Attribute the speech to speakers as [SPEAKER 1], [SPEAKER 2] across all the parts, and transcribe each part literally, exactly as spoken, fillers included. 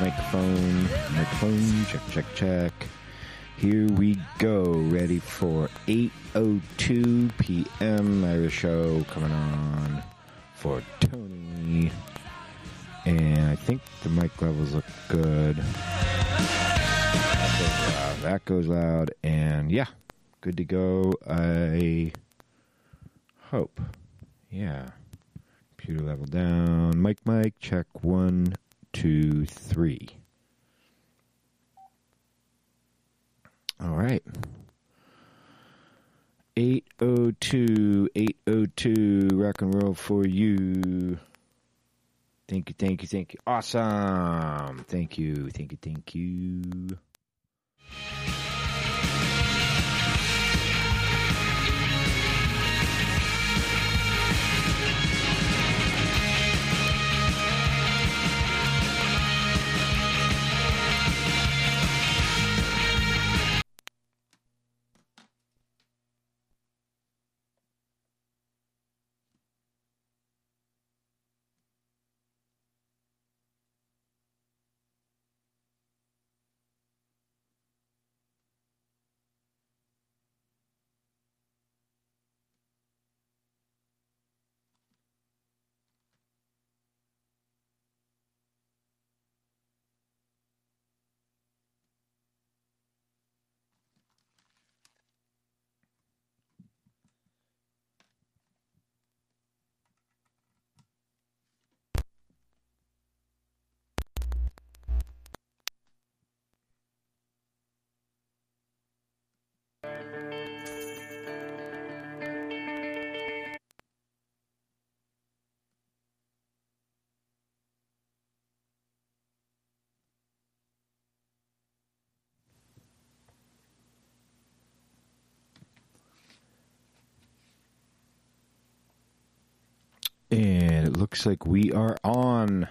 [SPEAKER 1] microphone, microphone, check, check, check. Here we go, ready for eight oh two p.m. Irish show coming on for Tony. And I think the mic levels look good. That goes loud, that goes loud, and yeah, good to go, I hope. Yeah. Computer level down. Mic, mic, check. One, two, three. All right. eight oh two, eight oh two, rock and roll for you. Thank you, thank you, thank you. Awesome. Thank you, thank you, thank you. And it looks like we are on,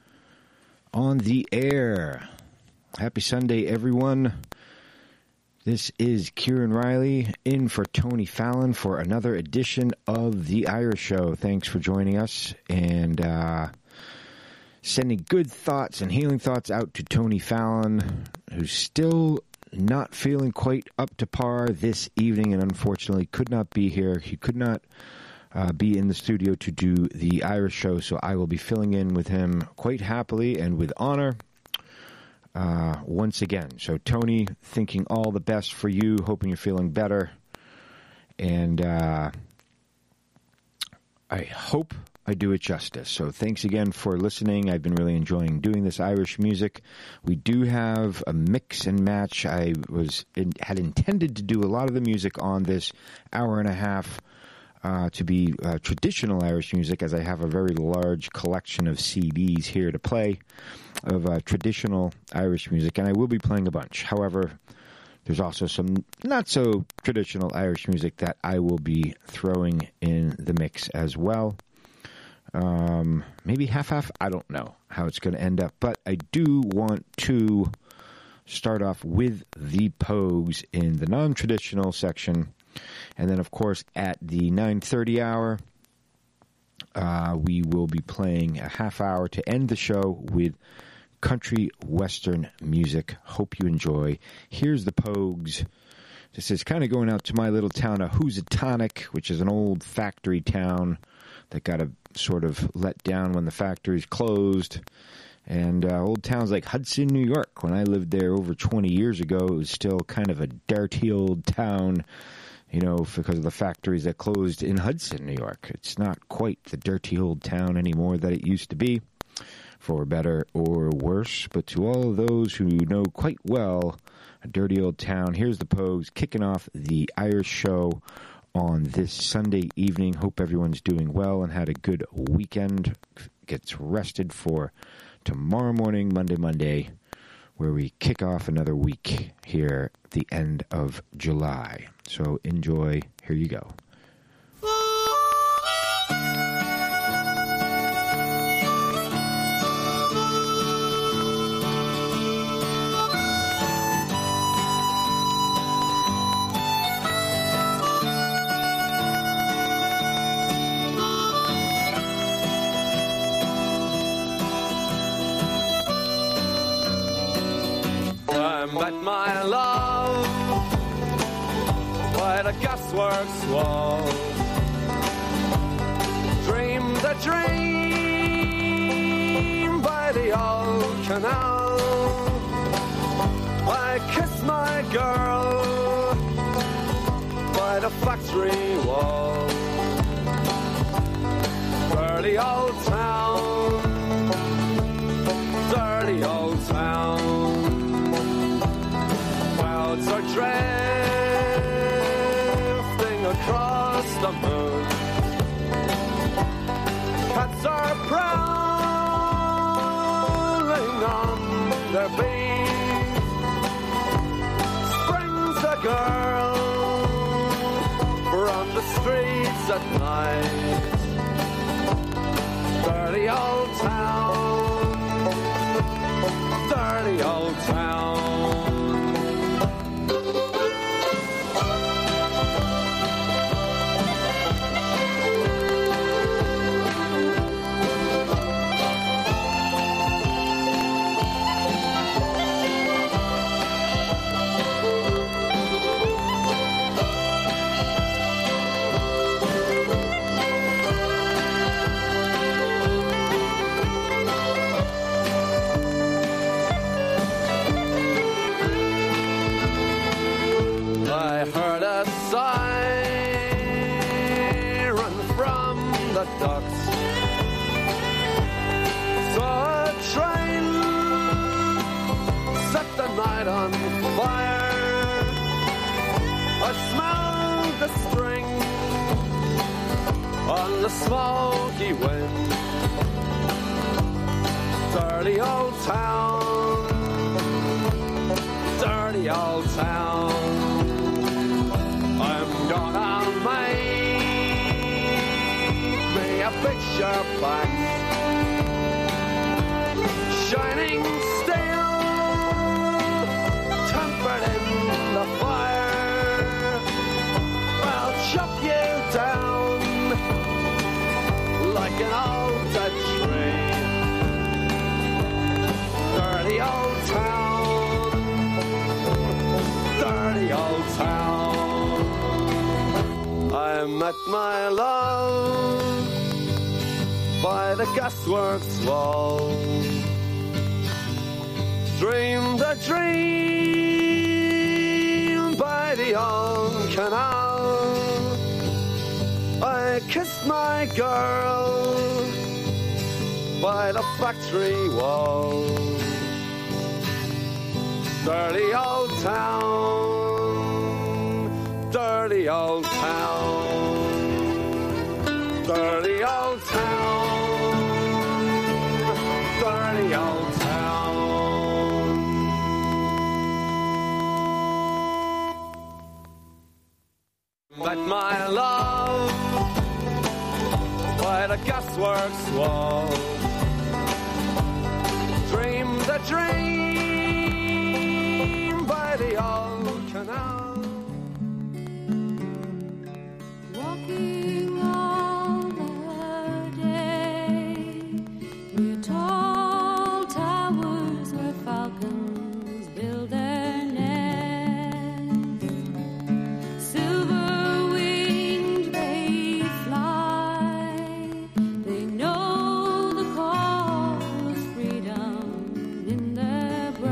[SPEAKER 1] on the air. Happy Sunday, everyone. This is Kieran Riley in for Tony Fallon for another edition of The Irish Show. Thanks for joining us and uh, sending good thoughts and healing thoughts out to Tony Fallon, who's still not feeling quite up to par this evening and unfortunately could not be here. He could not Uh, be in the studio to do the Irish show, so I will be filling in with him quite happily and with honor uh, once again. So, Tony, thinking all the best for you, hoping you're feeling better, and uh, I hope I do it justice. So, thanks again for listening. I've been really enjoying doing this Irish music. We do have a mix and match. I was in, had intended to do a lot of the music on this hour and a half Uh, to be uh, traditional Irish music, as I have a very large collection of C Ds here to play of uh, traditional Irish music, and I will be playing a bunch. However, there's also some not-so-traditional Irish music that I will be throwing in the mix as well. Um, maybe half-half? I don't know how it's going to end up, but I do want to start off with the Pogues in the non-traditional section. And then, of course, at the nine thirty hour, uh, we will be playing a half hour to end the show with country western music. Hope you enjoy. Here's the Pogues. This is kind of going out to my little town of Housatonic, which is an old factory town that got a sort of let down when the factories closed. And uh, old towns like Hudson, New York, when I lived there over twenty years ago, it was still kind of a dirty old town. You know, because of the factories that closed in Hudson, New York. It's not quite the dirty old town anymore that it used to be, for better or worse. But to all of those who know quite well a dirty old town, here's the Pogues kicking off the Irish show on this Sunday evening. Hope everyone's doing well and had a good weekend. Gets rested for tomorrow morning, Monday, Monday, where we kick off another week here at the end of July. So enjoy. Here you go.
[SPEAKER 2] my love by the gasworks wall. Dreamed a dream by the old canal. I kissed my girl by the factory wall. Dirty old town, dirty old town. Clouds are drifting across the moon. Cats are prowling on their beat. Springs a girl from the streets at night. Dirty old town, dirty old town. I heard a siren from the docks. Saw a train set the night on fire. I smelled the string on the smoky wind. Dirty old town, dirty old town. I'm gonna make me a picture back, shining steel, tempered in the fire. I'll chop you down like an old dead tree. Dirty old town, dirty old town. I met my love by the gasworks wall. Dreamed a dream by the old canal. I kissed my girl by the factory wall. Dirty old town, dirty old town, dirty old town, dirty old town. Met my love by the gasworks wall. Dreamed a dream by the old canal.
[SPEAKER 3] Walking all the day near tall towers where falcons build their nests. Silver winged they fly. They know the call of freedom in their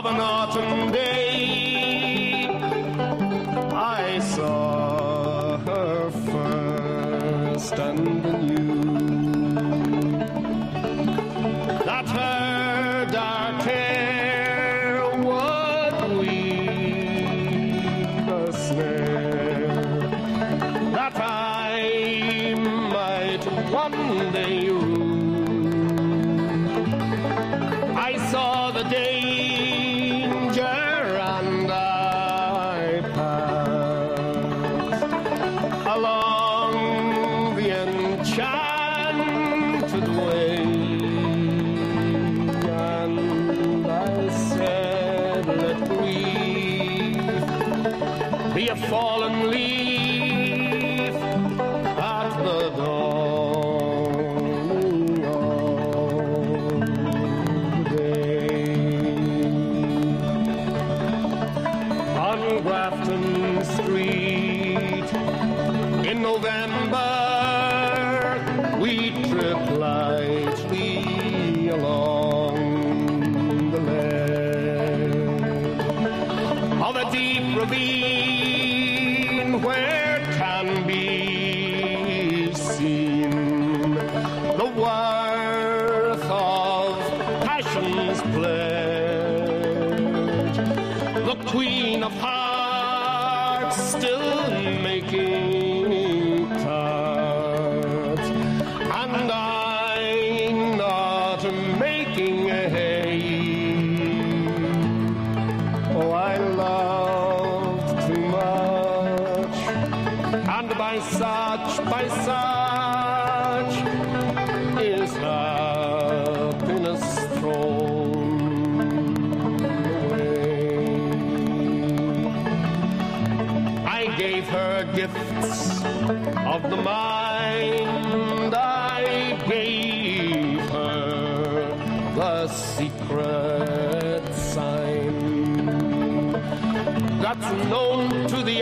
[SPEAKER 4] of an autumn day, I saw her first and knew that her dark hair would weave a snare that I might one day rule. I saw the danger and I passed along the enchanted way, and I said, let grief be a fallen leaf at the dawning of the day. On Grafton Street in November, we trip lightly along the lane of a deep ravine where can be seen the worth of passion's pledge, the Queen of Hearts still making tarts, and I not making hay. Oh, I loved too much, and by such, by such is happiness thrown away. I gave her gifts of the mind, I gave her the secret sign that's known to the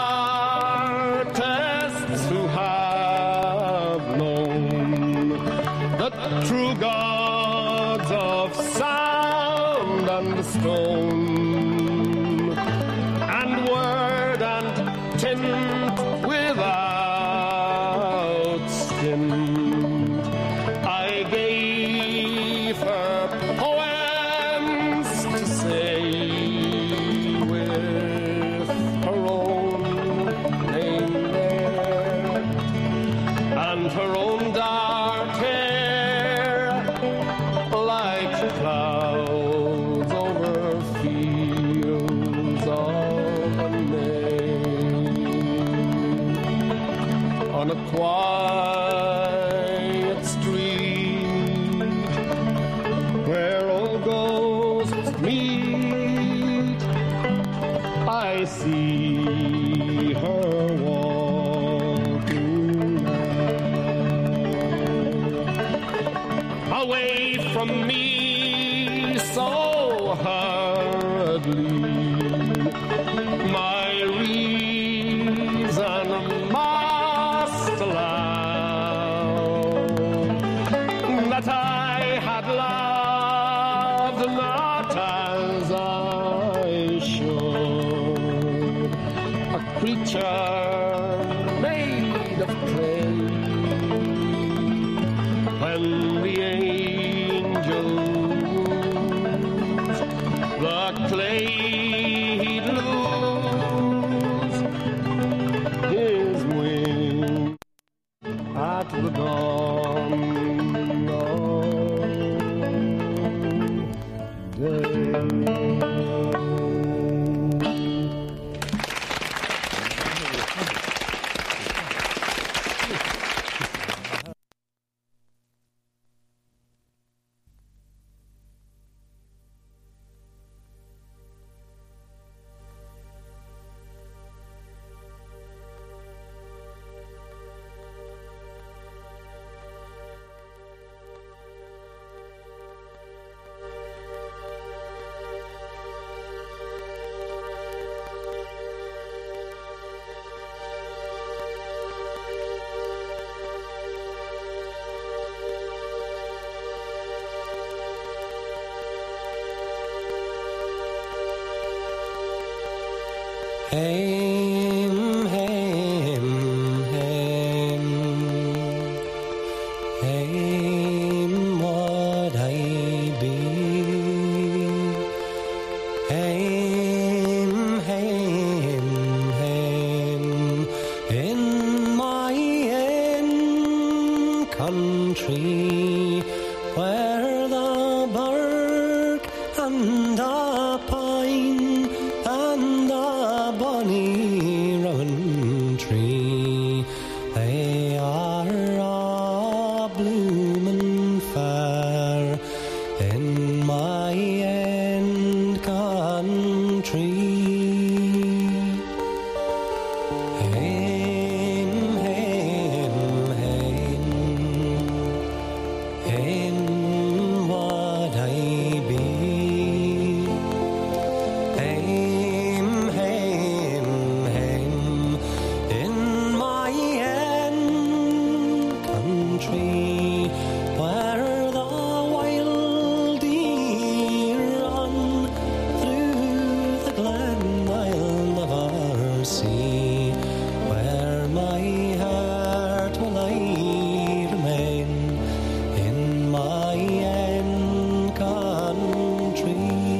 [SPEAKER 4] artists who have known the true gods of sound and stone, and word and tint without stint. I gave her poems to say with her own name there, and her own dark hair like clouds over fields of May. On a quiet street where all ghosts meet, I see her walking now, away from me so hurriedly. My reason must allow that I had loved not as I should, a creature made of clay, when the angels the clay he'd lose his wing at the dawn of day.
[SPEAKER 5] Hame, hame, hame, hame would I be. Hame, hame, hame, in my own country, where the birk and the pine and the bonny rowan tree, they are a bloomin' fair in my end country. Hame, hame, hame, hame would I be. Hame, hame, hame, in my own country, where the wild deer run through the glen I'll never see, where my heart will aye remain in my own country.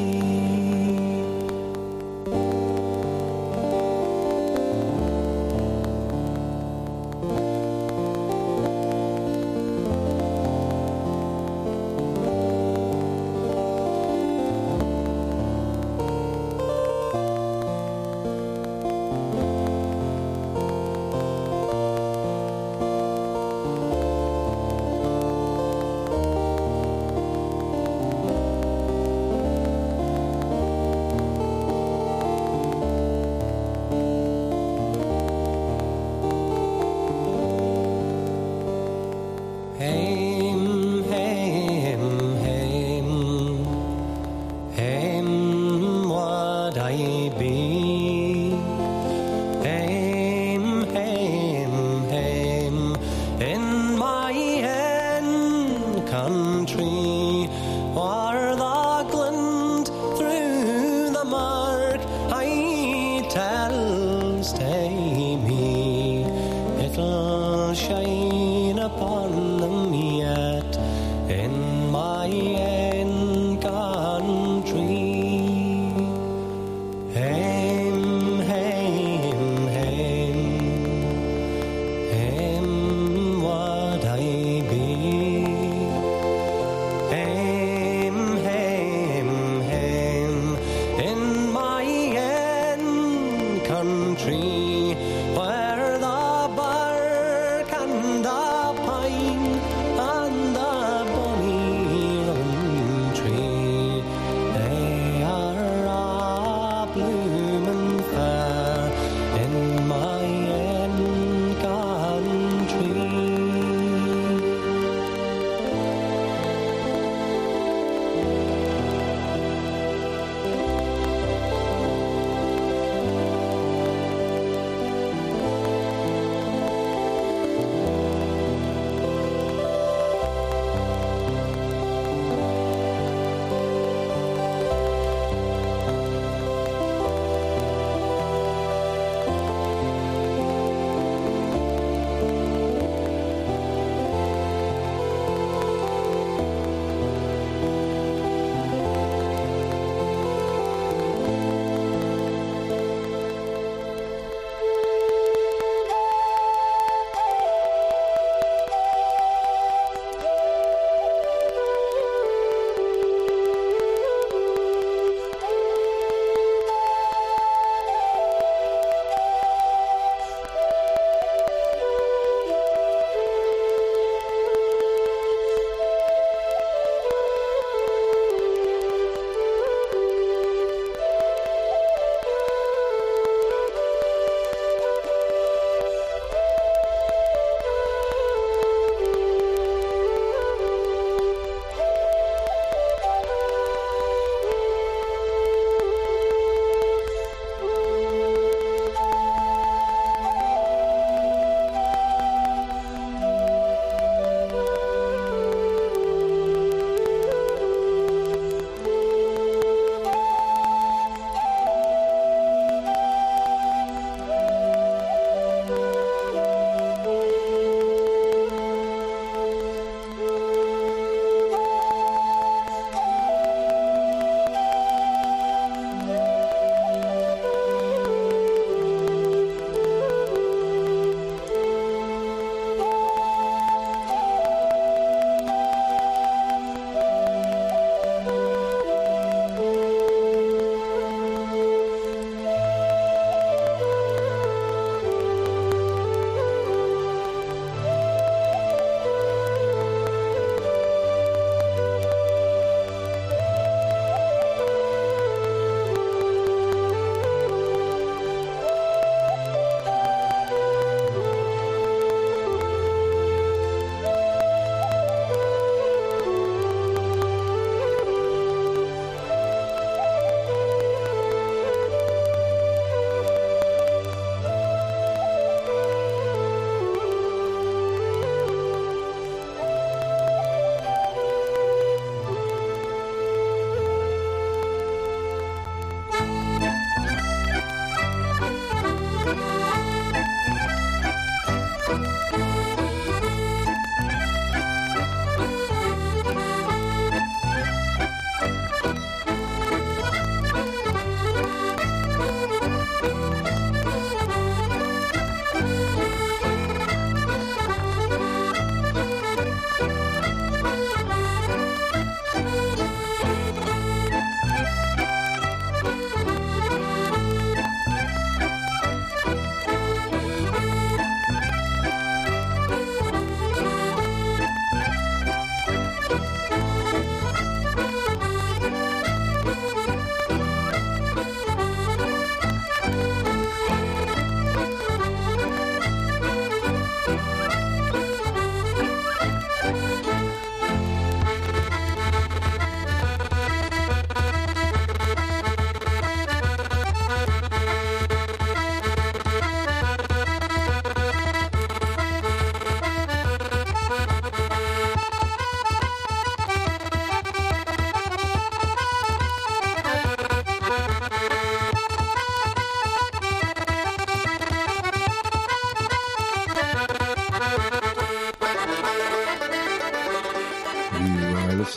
[SPEAKER 5] Hame, hame, hame, hame would I be. Hame, hame, hame, in my own country, where the glint through the mark I tells to me, it'll shine upon them yet in my own country. Hame, hame, hame, hame would I be. Hame, hame, hame, in my own country, where the birk and the pine and the bonny rowan tree, they are a bloomin' fair in my own country.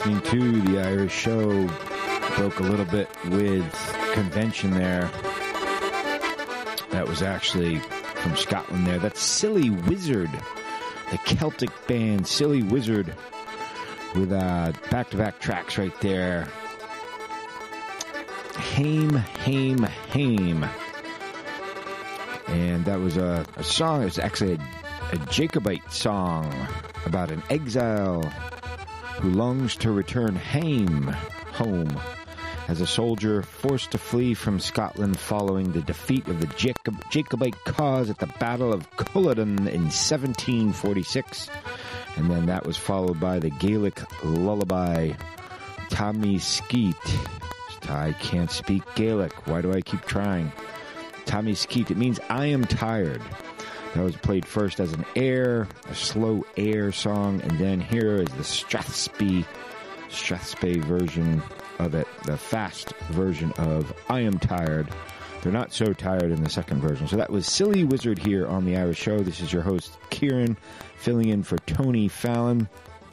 [SPEAKER 1] listening to The Irish Show. Broke a little bit with convention there. That was actually from Scotland there. That's Silly Wizard, the Celtic band Silly Wizard, with uh, back-to-back tracks right there. Haim, Haim, Haim. And that was a, a song. It was actually a, a Jacobite song about an exile who longs to return Haim, home, as a soldier forced to flee from Scotland following the defeat of the Jacob, Jacobite cause at the Battle of Culloden in seventeen forty-six. And then that was followed by the Gaelic lullaby, Tommy Skeet. I can't speak Gaelic. Why do I keep trying? Tommy Skeet. It means I am tired. That was played first as an air, a slow air song, and then here is the Strathspey, Strathspey version of it, the fast version of I Am Tired. They're not so tired in the second version. So that was Silly Wizard here on The Irish Show. This is your host, Kieran, filling in for Tony Fallon.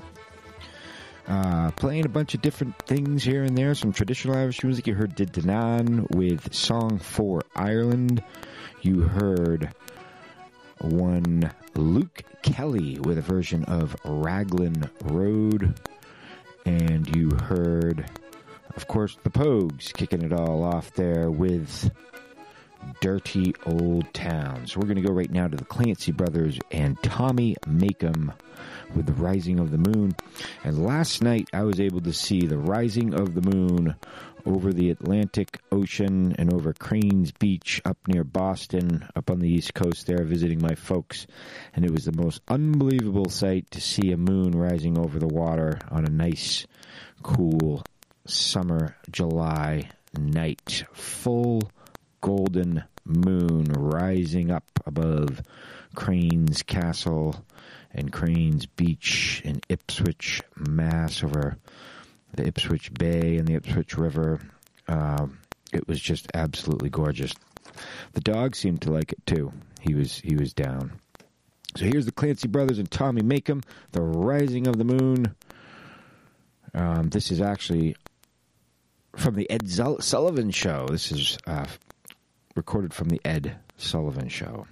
[SPEAKER 1] Uh, playing a bunch of different things here and there. Some traditional Irish music. You heard Didanan with Song for Ireland. You heard one Luke Kelly with a version of Raglan Road. And you heard, of course, the Pogues kicking it all off there with Dirty Old Town. So we're going to go right now to the Clancy Brothers and Tommy Makem with The Rising of the Moon. And last night I was able to see the rising of the moon over the Atlantic Ocean and over Cranes Beach up near Boston, up on the East Coast there, visiting my folks. And it was the most unbelievable sight to see a moon rising over the water on a nice, cool summer July night. Full golden moon rising up above Cranes Castle and Cranes Beach in Ipswich, Mass, over the Ipswich Bay and the Ipswich River. Uh, it was just absolutely gorgeous. The dog seemed to like it too. He was he was down. So here's the Clancy Brothers and Tommy Makem, The Rising of the Moon. Um, this is actually from the Ed Sullivan Show. This is uh, recorded from the Ed Sullivan Show.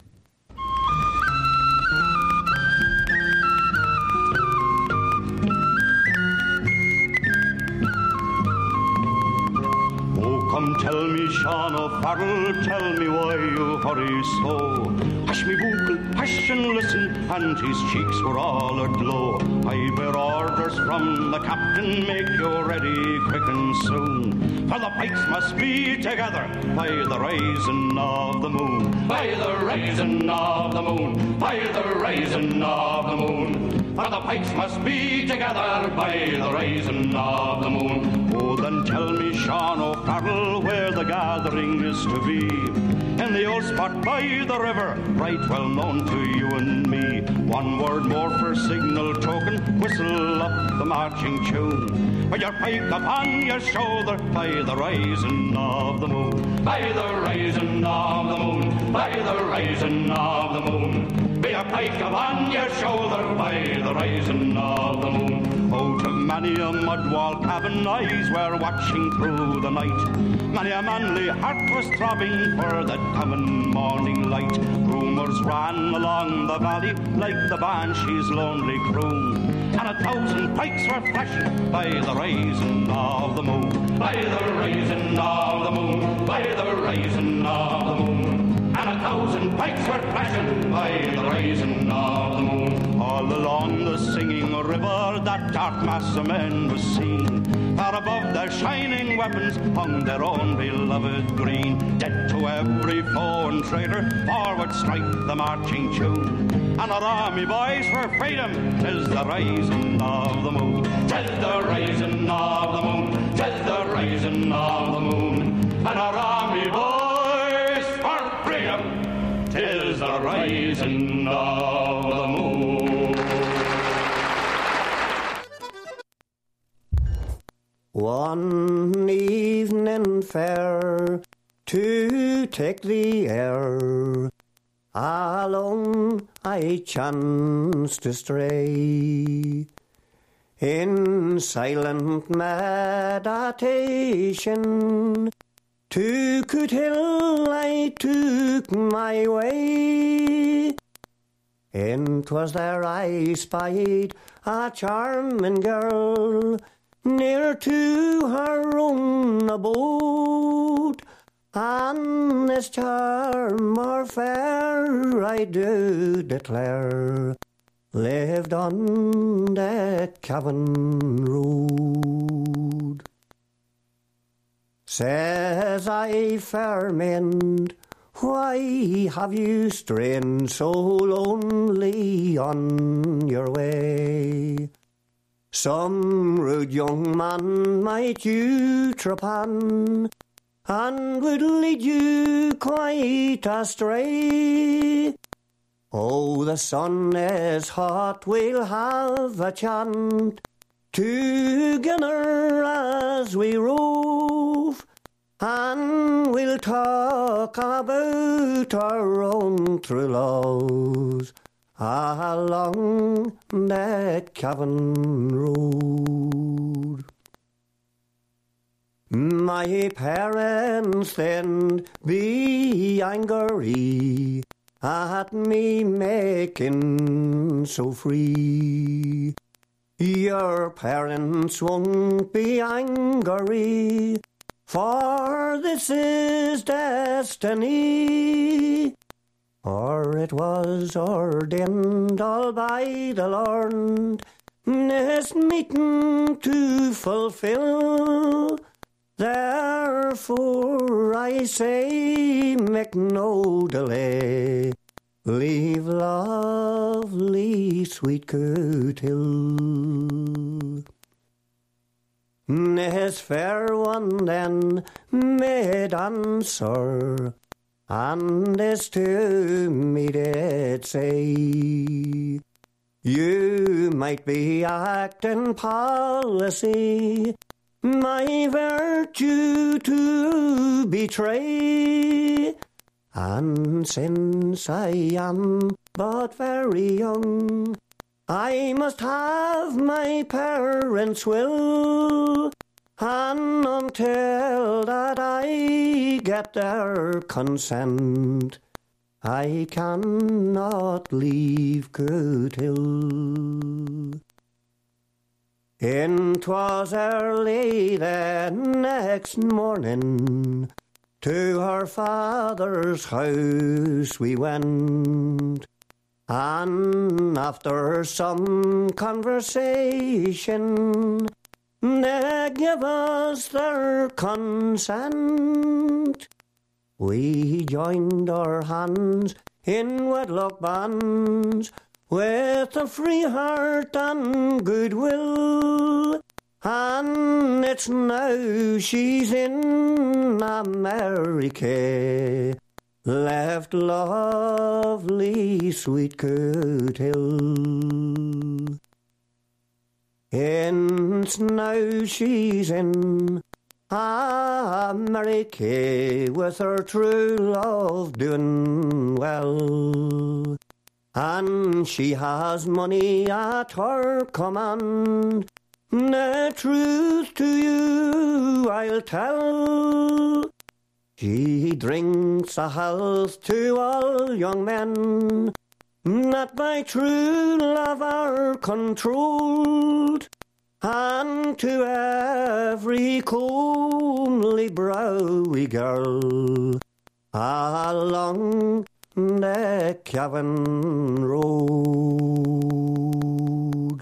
[SPEAKER 2] Come tell me, Sean O'Farrell, tell me why you hurry so. Hush me buckle, hush and listen, and his cheeks were all aglow. I bear orders from the captain, make you ready quick and soon. For the pikes must be together by the rising of the moon. By the rising of the moon, by the rising of the moon. For the pikes must be together by the rising of the moon. Oh, then tell me, Sean O'Farrell, where the gathering is to be. In the old spot by the river, right well known to you and me. One word more for signal token, whistle up the marching tune. With your pike upon your shoulder, by the rising of the moon. By the rising of the moon, by the rising of the moon. Be a pike upon your shoulder, by the rising of the moon. Out of many a mud wall cabin, eyes were watching through the night. Many a manly heart was throbbing for that coming morning light. Rumours ran along the valley like the banshee's lonely croon. And a thousand pikes were flashing by the rising of the moon. By the rising of the moon, by the rising of the moon. And a thousand pikes were flashing by the rising of the moon. All along the singing river that dark mass of men was seen. Far above their shining weapons hung their own beloved green. Dead to every foe and traitor, forward strike the marching tune. And our army boys for freedom, 'tis the rising of the moon. 'Tis the rising of the moon, 'tis the rising of the moon. And our army boys for freedom, 'tis the rising of the moon.
[SPEAKER 6] One evening fair to take the air, along I chanced to stray In silent meditation, to Cootehill I took my way. And 'twas there I spied a charming girl, near to her own abode. And this charm or fair, I do declare, lived on the Cavan Road. Says I, fair men, why have you strained so lonely on your way? Some rude young man might you trip on, and would lead you quite astray. Oh, the sun is hot, we'll have a chant together as we rove, and we'll talk about our own true loves along that Cavan Road. My parents then be angry at me making so free. Your parents won't be angry, for this is destiny. For it was ordained all by the Lord this meeting to fulfill. Therefore I say, make no delay, leave lovely sweet Cootehill. This fair one then made answer, and this to me did say, you might be acting policy, my virtue to betray. And since I am but very young, I must have my parents' will, and until that I get their consent, I cannot leave Cootehill. In 'twas early the next morning, to her father's house we went, and after some conversation, they give us their consent. We joined our hands in wedlock bands, with a free heart and goodwill, and it's now she's in America, left lovely sweet Cootehill. And now she's in America, with her true love doing well, and she has money at her command. The truth to you I'll tell, she drinks a health to all young men that by true love are controlled, and to every comely browy girl along the Cavan Road.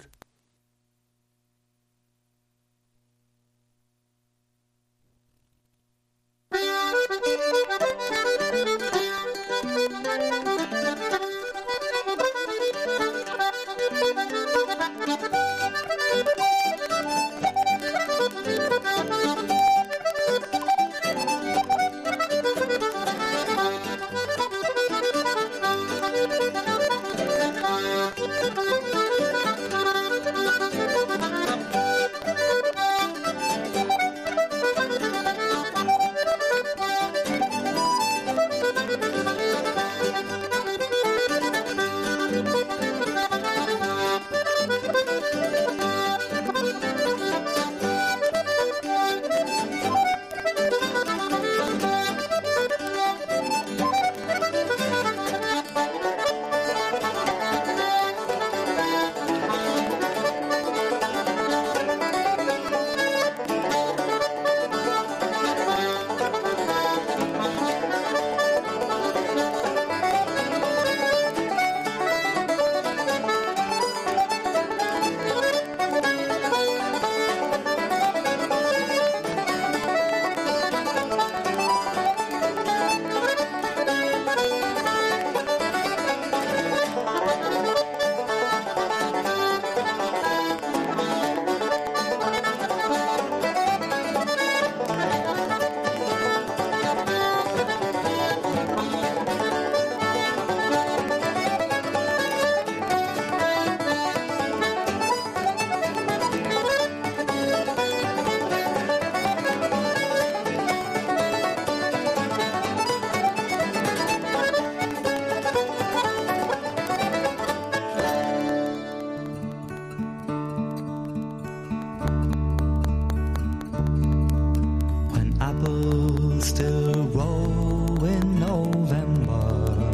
[SPEAKER 5] still grow in November,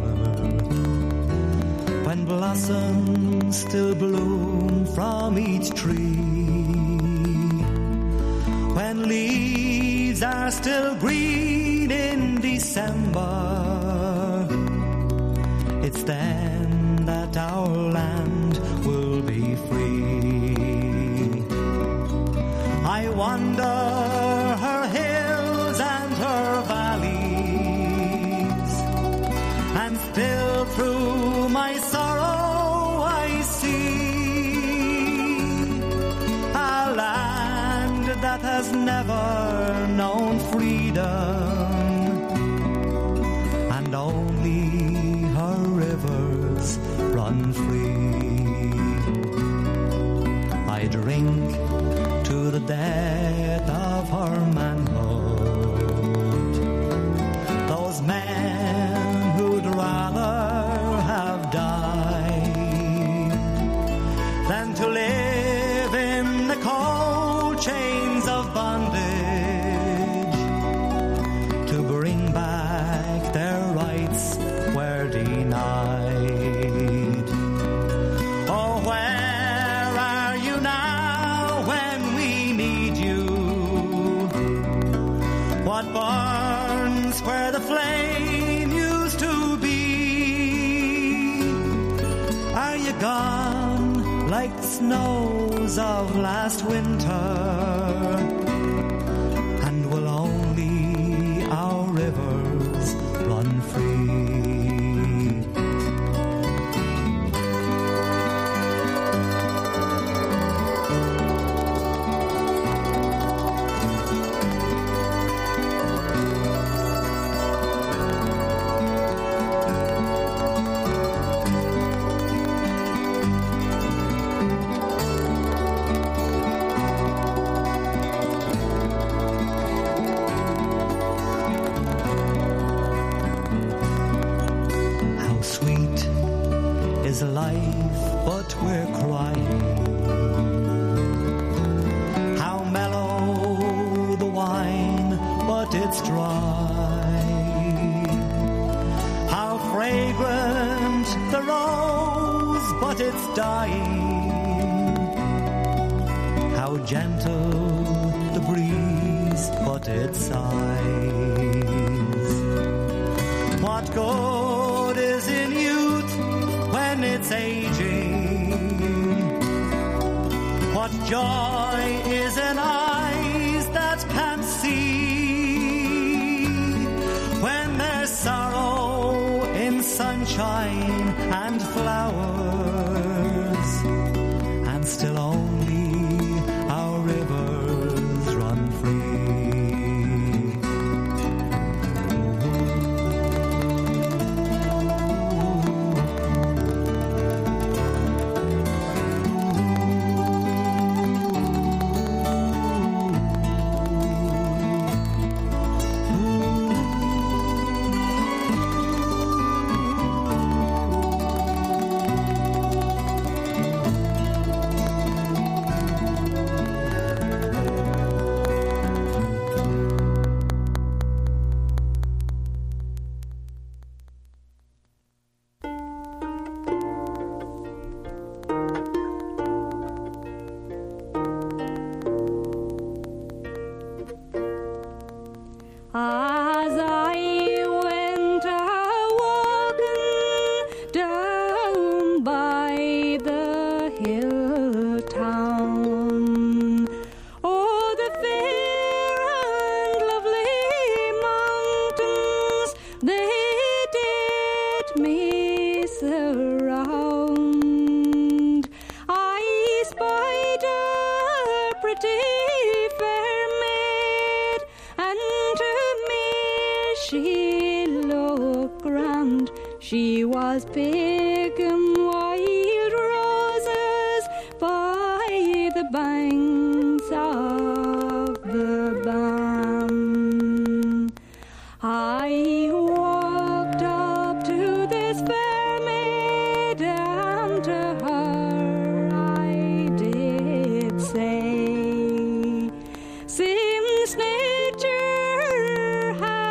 [SPEAKER 5] when blossoms still bloom from each tree, when leaves are still green in December, it's then that our land will be free. I wander her hills and her valleys, and still through my sorrow I see a land that has never known freedom, and only her rivers run free. I drink to the death of her manhood, those men who'd rather have died than to live in the cold chains of bondage, to bring back their rights were denied. Oh, where are you now when we need you? What burns where the flame used to be? Are you gone like the snows of last winter? And will only our rivers run free? How sweet is life, but we're crying. How mellow the wine, but it's dry. How fragrant the rose, but it's dying. How gentle the breeze, but it sighs. What good is in youth when it's aging? What joy is in eyes that can't see? When there's sorrow in sunshine and flowers, and still only our rivers run free.
[SPEAKER 3] As I went a-walking down by the hill town, oh, the fair and lovely mountains, they did me surround. I spied a pretty fair maid, and to me she looked grand. She was picking wild roses by the banks of the Bann. I walked up to this fair maid, and to her I did say, since nature has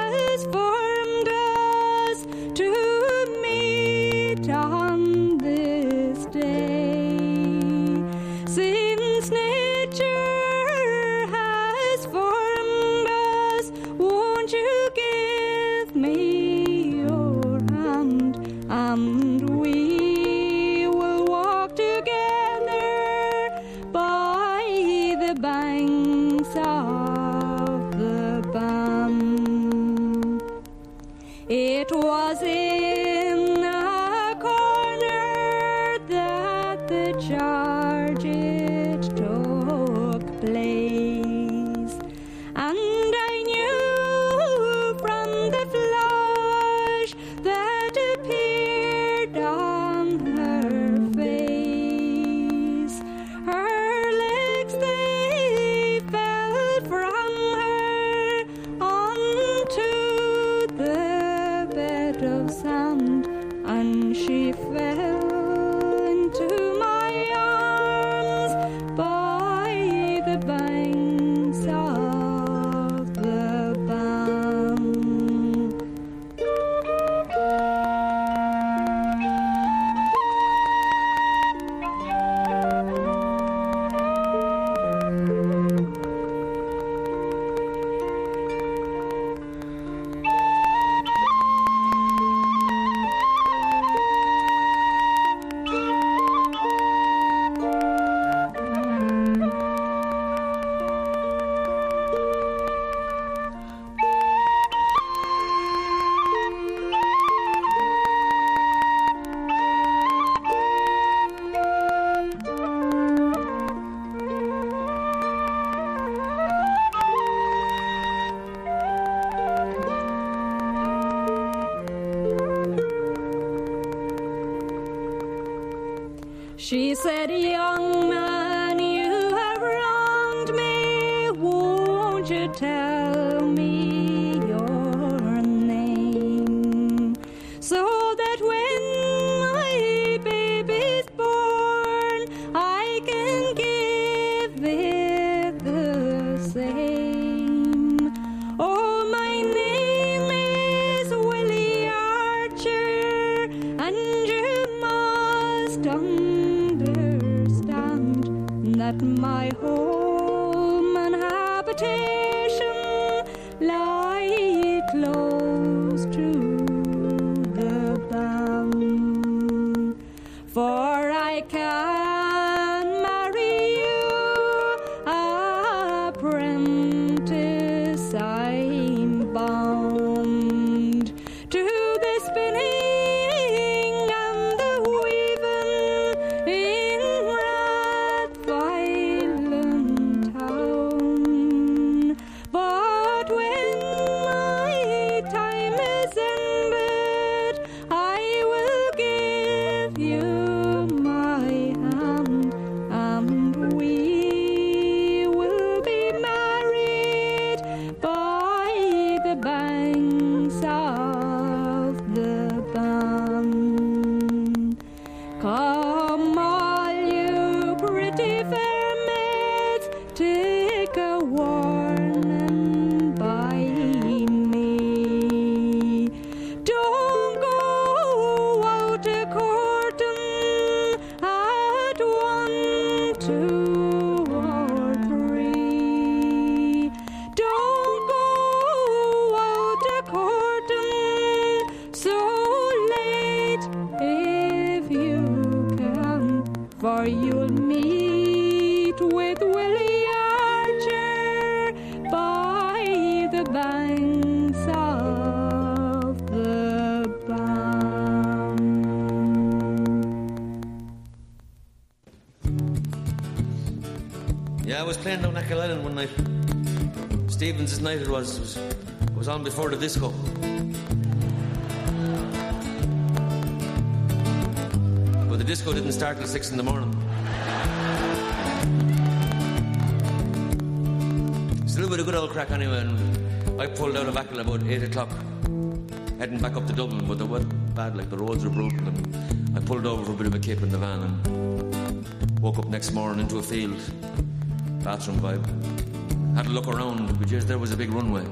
[SPEAKER 3] It was in a corner that the charge it took place, and I knew from the flush that appeared on her face. Her legs, they fell from her onto the bed of sand, and she fell into my arms by the banks of the Bann. She said, young man, you have wronged me. Won't you tell me your name, so that when my baby's born, I can give it the same? Oh, my name is Willie Archer, and you must understand that my home and habitation lie close to the Bann. For I can marry you, apprentice, I'm bound to the spinning and the weaving in Rathviolent town. But when my time is ended, I will give you my hand, and we will be married by the banks of the Bann. Come, all you pretty fair maids, take a warning by me. Don't go out a courting at one, two, or three. Don't go out a courting so late if you can, for you'll meet with Willie Archer by the banks of the Bann.
[SPEAKER 7] Yeah, I was playing down Achill Island one night. Stevens' night it was. It was, it was on before the disco. But the disco didn't start till six in the morning. Still with a good old crack anyway, and I pulled out of Achill about eight o'clock, heading back up to Dublin, but the weather bad, like the roads were brutal, and I pulled over for a bit of a kip in the van and woke up next morning into a field, bathroom vibe. Had a look around, but yes, there was a big runway.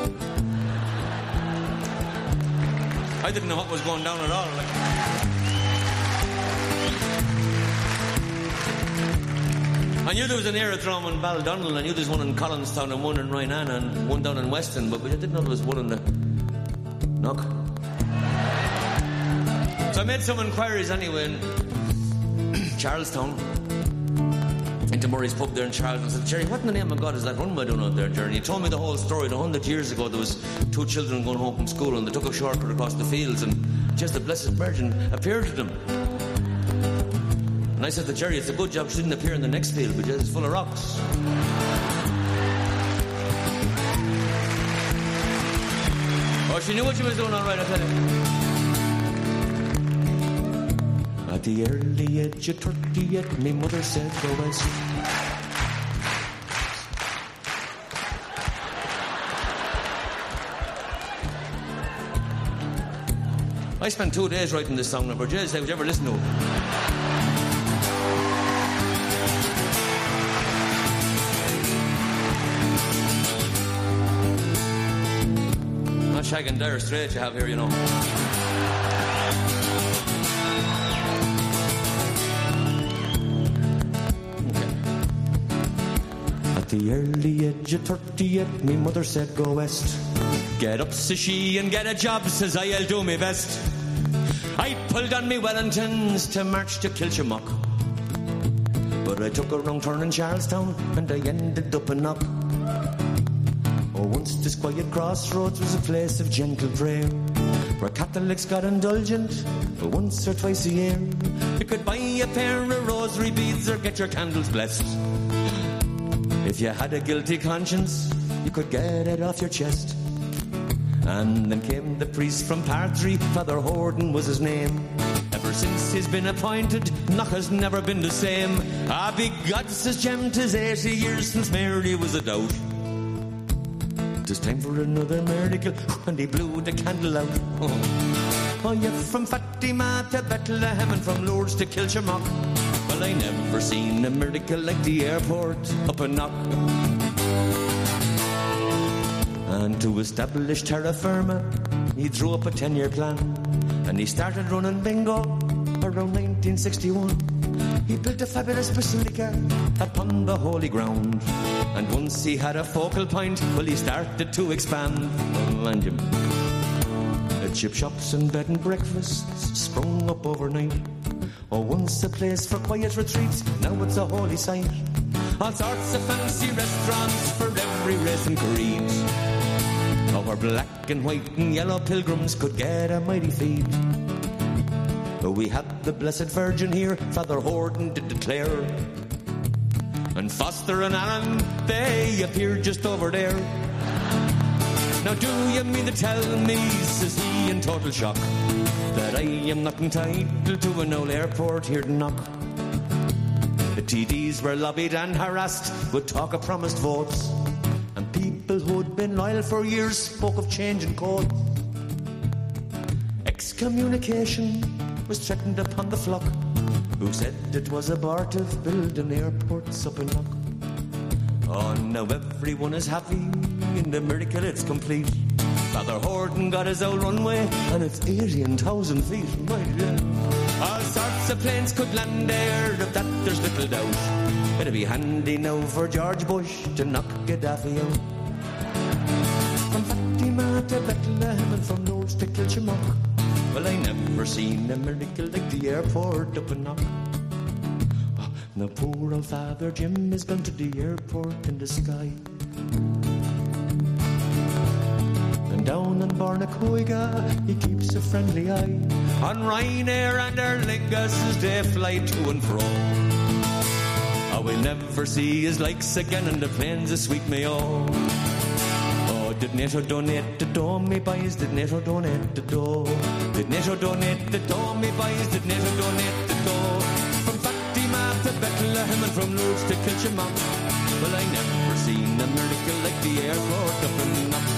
[SPEAKER 7] I didn't know what was going down at all. Like. I knew there was an aerodrome in Baldonnel, I knew there was one in Collinstown and one in Rhinana and one down in Weston, but I didn't know there was one in the Knock. So I made some inquiries anyway in Charlestown. into Murray's pub there in Charlton. I said, Jerry, what in the name of God is that runway doing out there, Jerry? And he told me the whole story. A hundred years ago, there was two children going home from school, and they took a shortcut across the fields, and just the Blessed Virgin appeared to them. And I said to Jerry, it's a good job she didn't appear in the next field, because it's full of rocks. Oh, she knew what she was doing all right, I tell you. At the early age of thirty-eight, me mother said go west. I spent two days writing this song number. Jez, have you ever listened to it? Not Shag and Dire Straits you have here, you know. At the early age of thirty-eight, me mother said go west. Get up, says she, and get a job, says I, I'll do me best. I pulled on me Wellingtons to march to Kilchimock, but I took a wrong turn in Charlestown, and I ended up in Knock. Oh, once this quiet crossroads was a place of gentle prayer, where Catholics got indulgent once or twice a year. You could buy a pair of rosary beads or get your candles blessed. If you had a guilty conscience, you could get it off your chest. And then came the priest from Partry, Father Horden was his name. Ever since he's been appointed, Knock has never been the same. Ah, big God, says Jem, 'tis eighty years since Mary was a doubt. 'Tis time for another miracle, and he blew the candle out. Oh, oh yeah, from Fatima to Bethlehem and from Lourdes to Kilchimock. Well, I never seen a miracle like the airport up in Knock. And to establish terra firma, he drew up a ten-year plan, and he started running bingo around nineteen sixty-one. He built a fabulous basilica upon the holy ground, and once he had a focal point, well, he started to expand. Oh, and him. The chip shops and bed and breakfasts sprung up overnight. Oh, once a place for quiet retreats, now it's a holy site. All sorts of fancy restaurants for every race and creed. Our black and white and yellow pilgrims could get a mighty feed. We had the Blessed Virgin here, Father Horden did declare. And Foster and Allen, they appeared just over there. Now do you mean to tell me, says he in total shock, that I am not entitled to an old airport here to Knock? The T Ds were lobbied and harassed with talk of promised votes, and people who'd been loyal for years spoke of changing code. Excommunication was threatened upon the flock, who said it was abortive building airports up in Knock. Oh, now everyone is happy, in the miracle it's complete. Father Horden got his old runway, and it's eighteen thousand feet. Right, yeah. All sorts of planes could land there, of that there's little doubt. It'll be handy now for George Bush to knock Gaddafi out. From Fatima to Bethlehem and from Lourdes to Kilchimock, well, I never seen a miracle like the airport up in Knock. Oh, now poor old Father Jim is gone to the airport in the sky. And down in Barnacoiga, he keeps a friendly eye on Ryanair and Aer Lingus as they fly to and fro. Oh, we'll never see his likes again, and the plane's a sweet Mayo. Oh, did NATO donate the dough, me boys? Did NATO donate the dough? Did NATO donate the dough, me boys? Did NATO donate the dough? From Fatima to Bethlehem and from Lourdes to Kilchimock, well, I never seen a miracle like the airport up in Knock.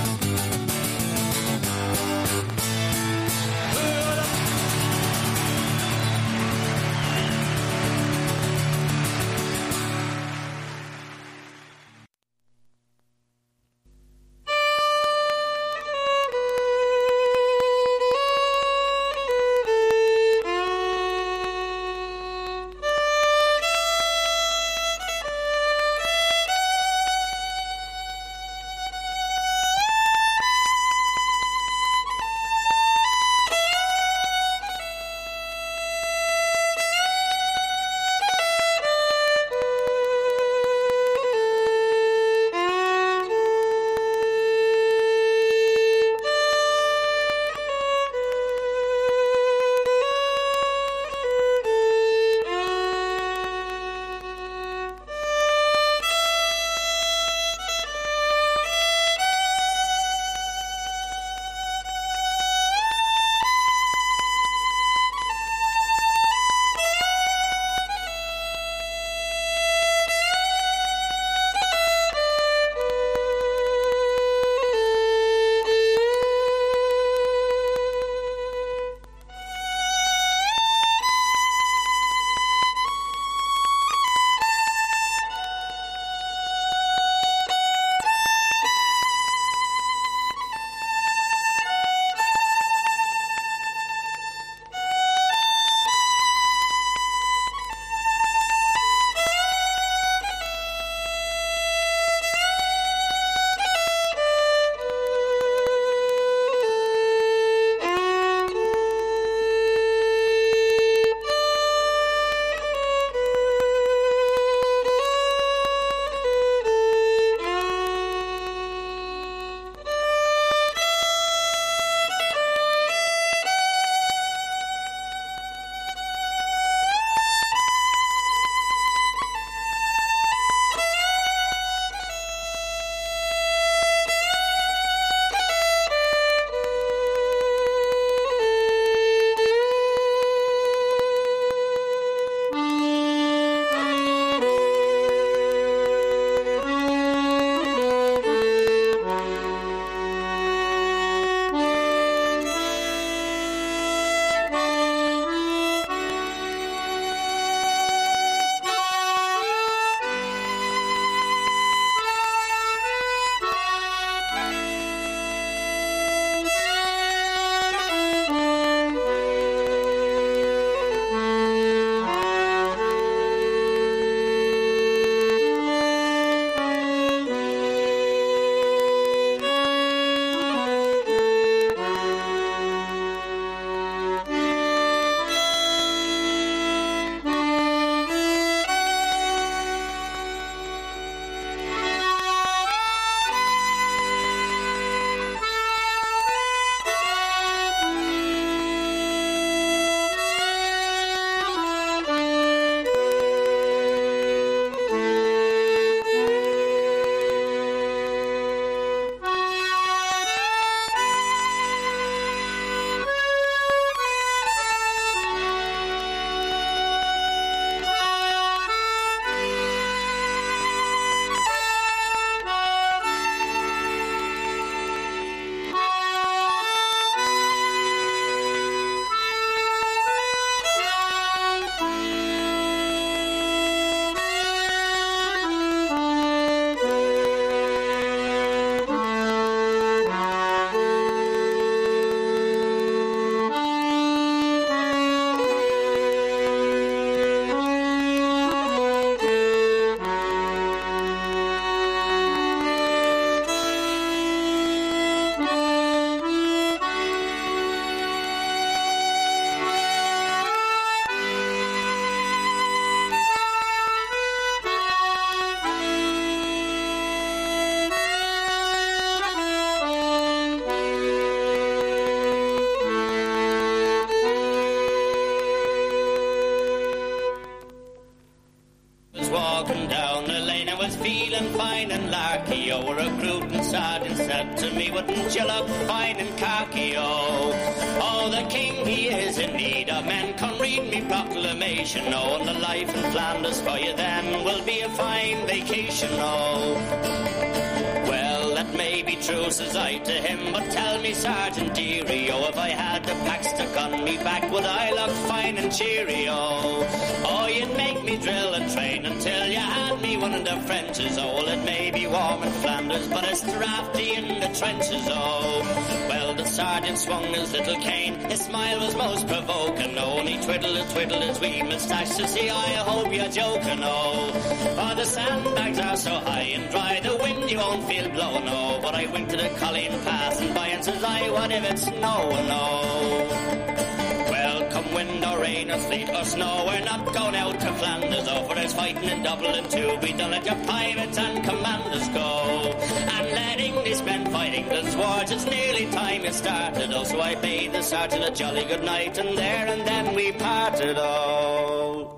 [SPEAKER 8] recruiting sergeant said to me, wouldn't you look fine in khaki, oh? Oh, the king, he is in need of men. Come read me proclamation, oh, and the life in Flanders for you then will be a fine vacation, oh. Well, that may be true, says I to him, but tell me, Sergeant dearie, oh, if I had the pack stuck on me back, would I look fine and cheery, oh? Oh, you'd make me drill and train until you had me one of the Frenches, oh. Well, it may be warm in Flanders, but it's drafty in the trenches, oh. Well, the sergeant swung his little cane, his smile was most provoking, oh, and he twiddled and twiddled his wee moustache to see, I hope you're joking, oh. For the sandbags are so high and dry, the wind you won't feel blowing, oh. But I winked to the Colleen passing by and says, I, what if it's snowing, oh. Well, come wind or rain or sleet or snow, we're not going out to Flanders, oh, for there's fighting in Dublin to be done. Let your pirates and commanders go, and let Englishmen fight England's wars. It's nearly time it started, oh, so I bade the sergeant a jolly good night, and there and then we parted, oh.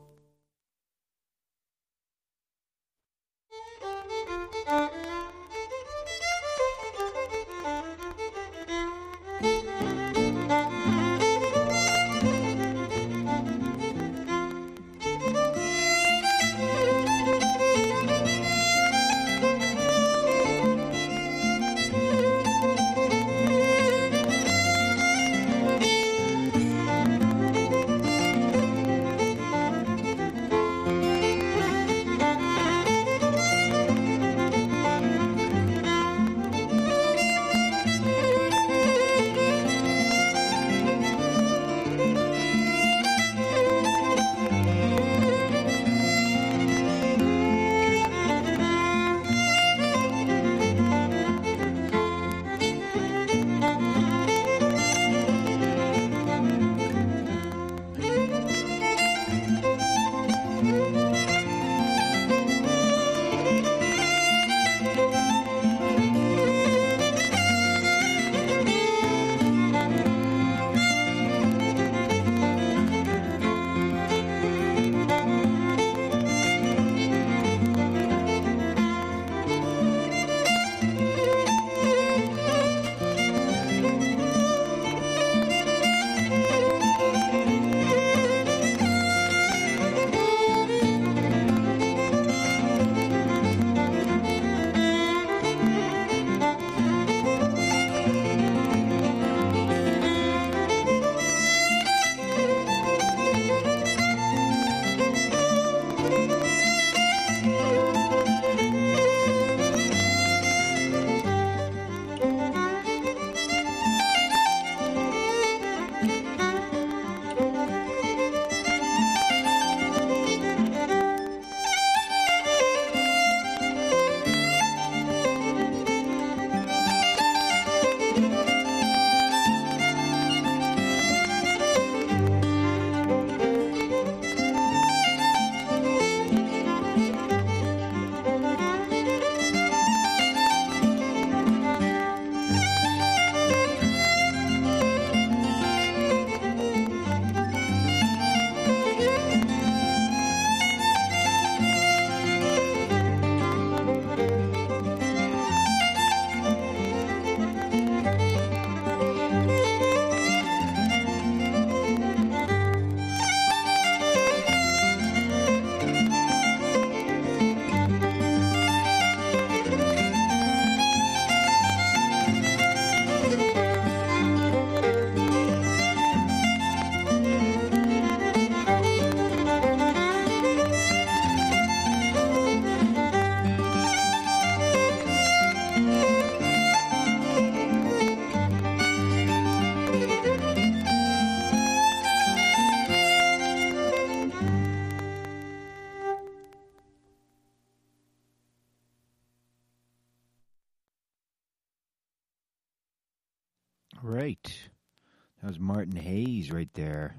[SPEAKER 1] Right. That was Martin Hayes right there.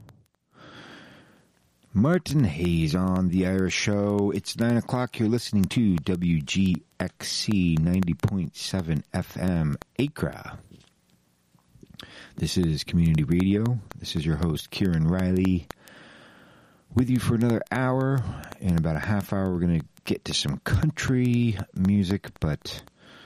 [SPEAKER 1] Martin Hayes on The Irish Show. It's nine o'clock. You're listening to W G X C ninety point seven F M, Acra. This is Community Radio. This is your host, Kieran Riley, with you for another hour. In about a half hour, we're going to get to some country music, but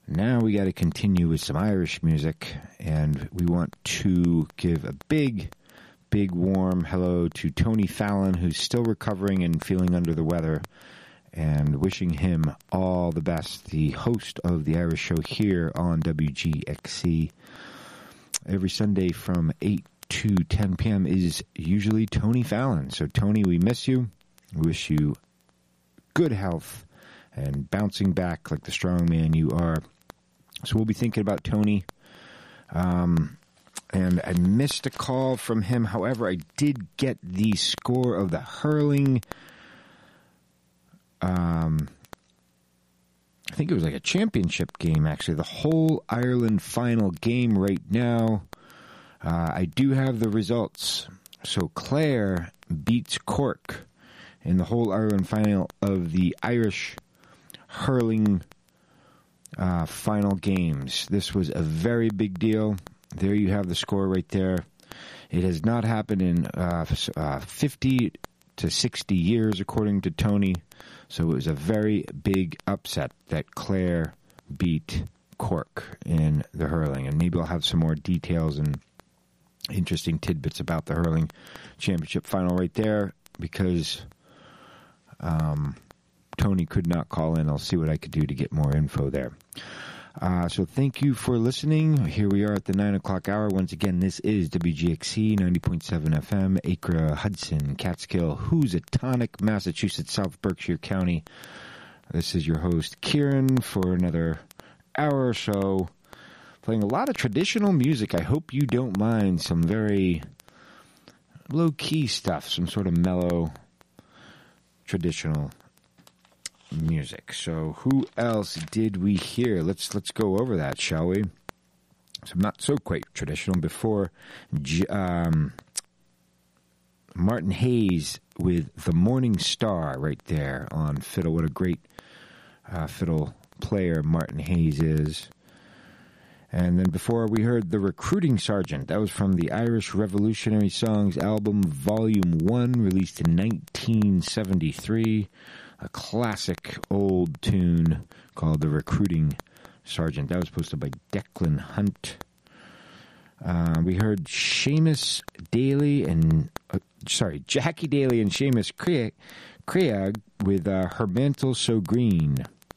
[SPEAKER 1] Now we got to continue with some Irish music, and we want to give a big, big warm hello to Tony Fallon, who's still recovering and feeling under the weather, and wishing him all the best. The host of the Irish Show here on W G X C every Sunday from eight to ten p.m. is usually Tony Fallon. So, Tony, we miss you. We wish you good health and bouncing back like the strong man you are. So we'll be thinking about Tony. Um, and I missed a call from him. However, I did get the score of the hurling. Um, I think it was like a championship game, actually. The whole Ireland final game right now. Uh, I do have the results. So Clare beats Cork in the whole Ireland final of the Irish hurling Uh, final games. This was a very big deal. There you have the score right there. It has not happened in uh, uh, fifty to sixty years, according to Tony. So it was a very big upset that Clare beat Cork in the hurling. And maybe I'll have some more details and interesting tidbits about the hurling championship final right there, because um, Tony could not call in. I'll see what I could do to get more info there. Uh, so thank you for listening. Here we are at the nine o'clock hour. Once again, this is W G X C ninety point seven F M, Acre, Hudson, Catskill, Housatonic, Massachusetts, South Berkshire County. This is your host, Kieran, for another hour or so, playing a lot of traditional music. I hope you don't mind some very low-key stuff, some sort of mellow, traditional music. So who else did we hear? Let's let's go over that, shall we? So not so quite traditional. Before um, Martin Hayes with The Morning Star right there on fiddle. What a great uh, fiddle player Martin Hayes is. And then before we heard The Recruiting Sergeant. That was from the Irish Revolutionary Songs album Volume one, released in nineteen seventy-three. A classic old tune called The Recruiting Sergeant. That was posted by Declan Hunt. Uh, we heard Seamus Daly and, uh, sorry, Jackie Daly and Seamus Creagh with uh, Her Mantle So Green.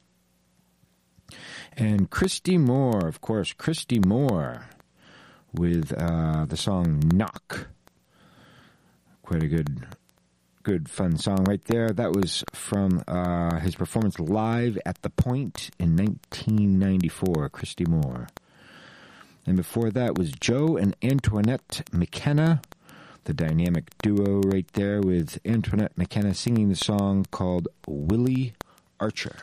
[SPEAKER 1] And Christy Moore, of course, Christy Moore with uh, the song Knock. Quite a good... Good, fun song right there. That was from uh, his performance live at The Point in nineteen ninety-four, Christy Moore. And before that was Joe and Antoinette McKenna, the dynamic duo right there, with Antoinette McKenna singing the song called Willie Archer.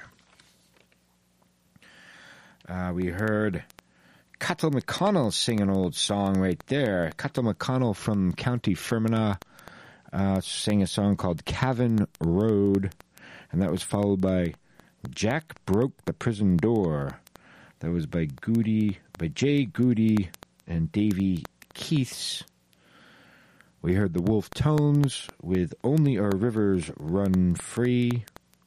[SPEAKER 1] Uh, we heard Cathal McConnell sing an old song right there. Cathal McConnell from County Fermanagh. Uh, sang a song called Cavan Road, and that was followed by Jack Broke the Prison Door. That was by Goody, by Jay Goody and Davy Keiths. We heard the Wolf Tones with Only Our Rivers Run Free.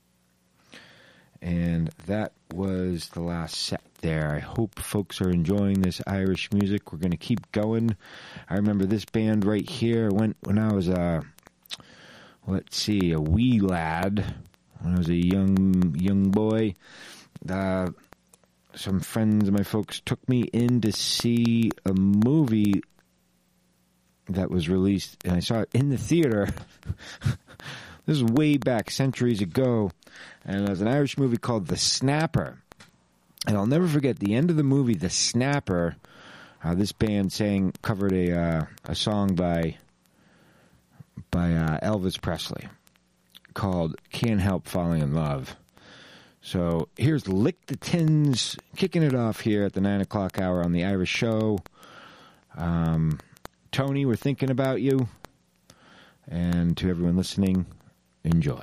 [SPEAKER 1] And that was the last set there. I hope folks are enjoying this Irish music. We're going to keep going. I remember this band right here when, when I was a, let's see, a wee lad, when I was a young young boy. Uh, some friends of my folks took me in to see a movie that was released, and I saw it in the theater. This is way back, centuries ago. And it was an Irish movie called The Snapper. And I'll never forget the end of the movie, The Snapper. Uh, this band sang, covered a uh, a song by by uh, Elvis Presley called Can't Help Falling in Love. So here's Lick the Tins kicking it off here at the nine o'clock hour on the Irish Show. Um, Tony, we're thinking about you. And to everyone listening, enjoy.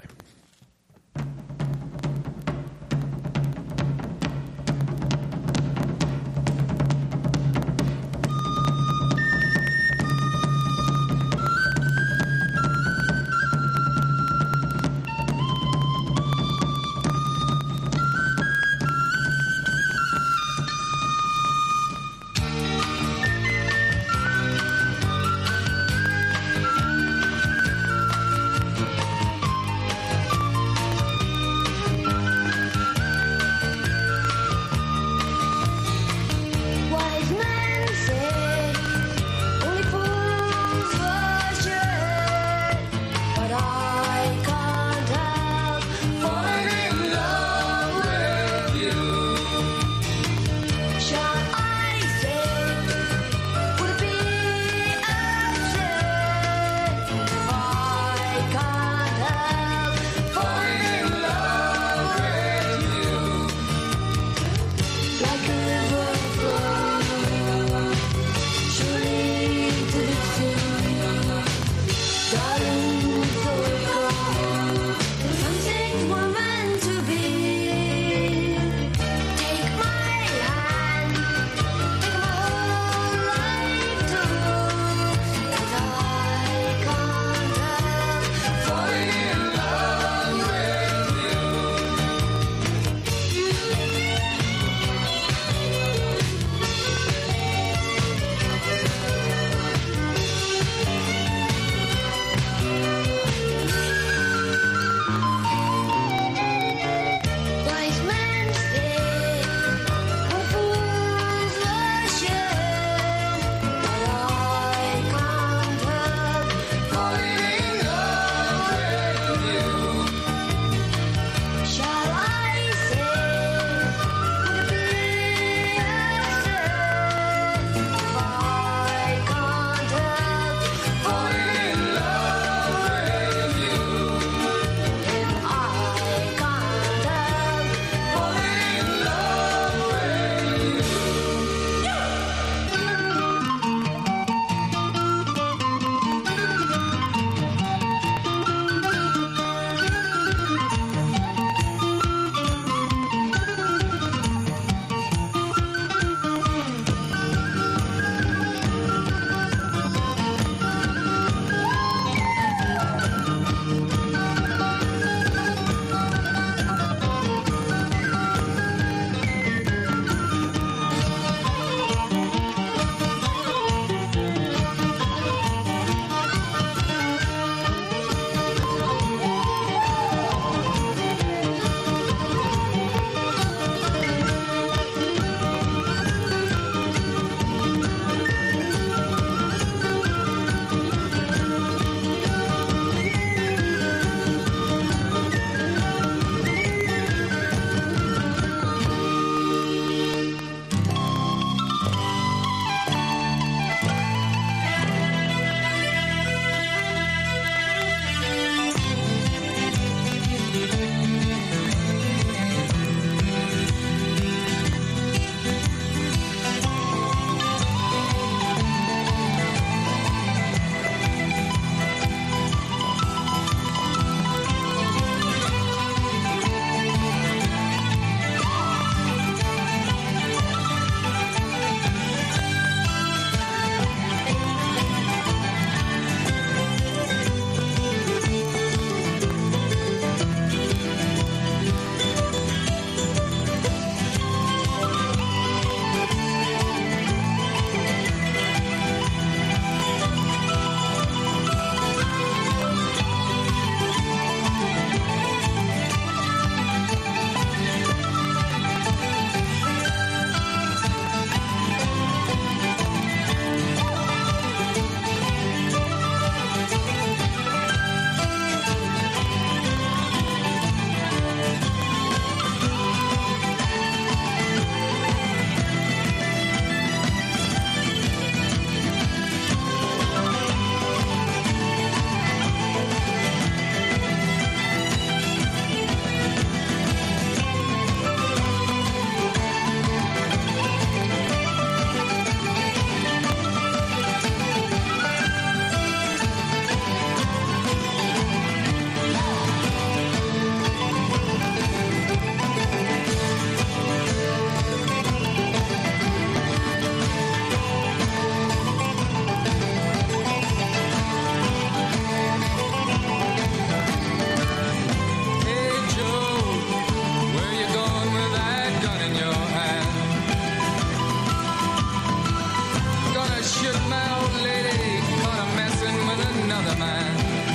[SPEAKER 9] shook my old lady, caught her messing with another man.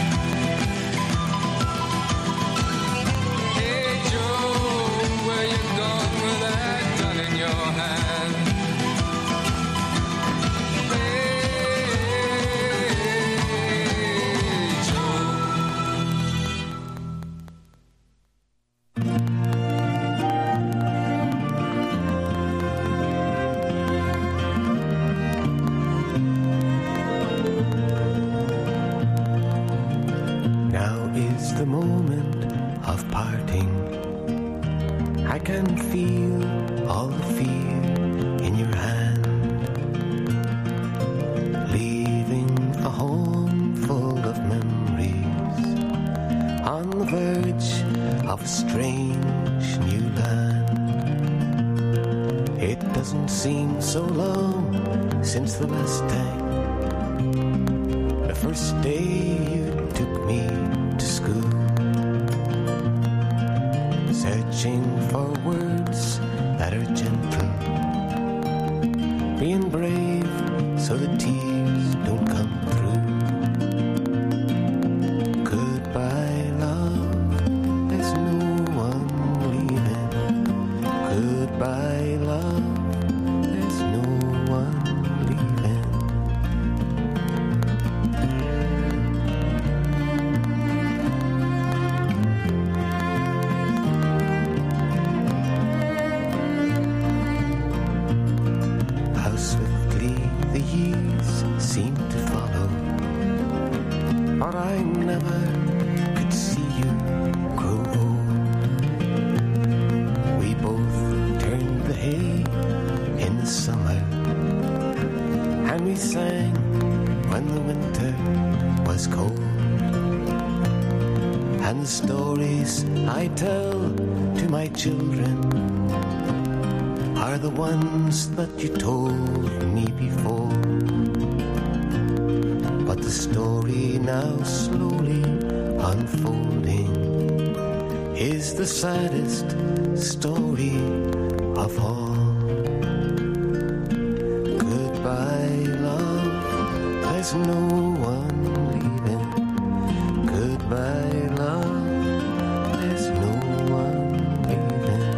[SPEAKER 9] Hey Joe, where you going with that gun in your hand?
[SPEAKER 10] The moment of parting, I can feel all the fear in your hand, leaving a home full of memories on the verge of a strange new land. It doesn't seem so long since the last time, the first day you took me to school, searching for words that are gentle, being brave so the tears don't come through. Goodbye, love, there's no one leaving. Goodbye, love, there's no one leaving. Seem to follow, or I never could see you grow old. We both turned the hay in the summer, and we sang when the winter was cold. And the stories I tell to my children are the ones that you told me before. But the story now slowly unfolding is the saddest story of all. Goodbye, love, there's no one leaving. Goodbye, love, there's no one leaving.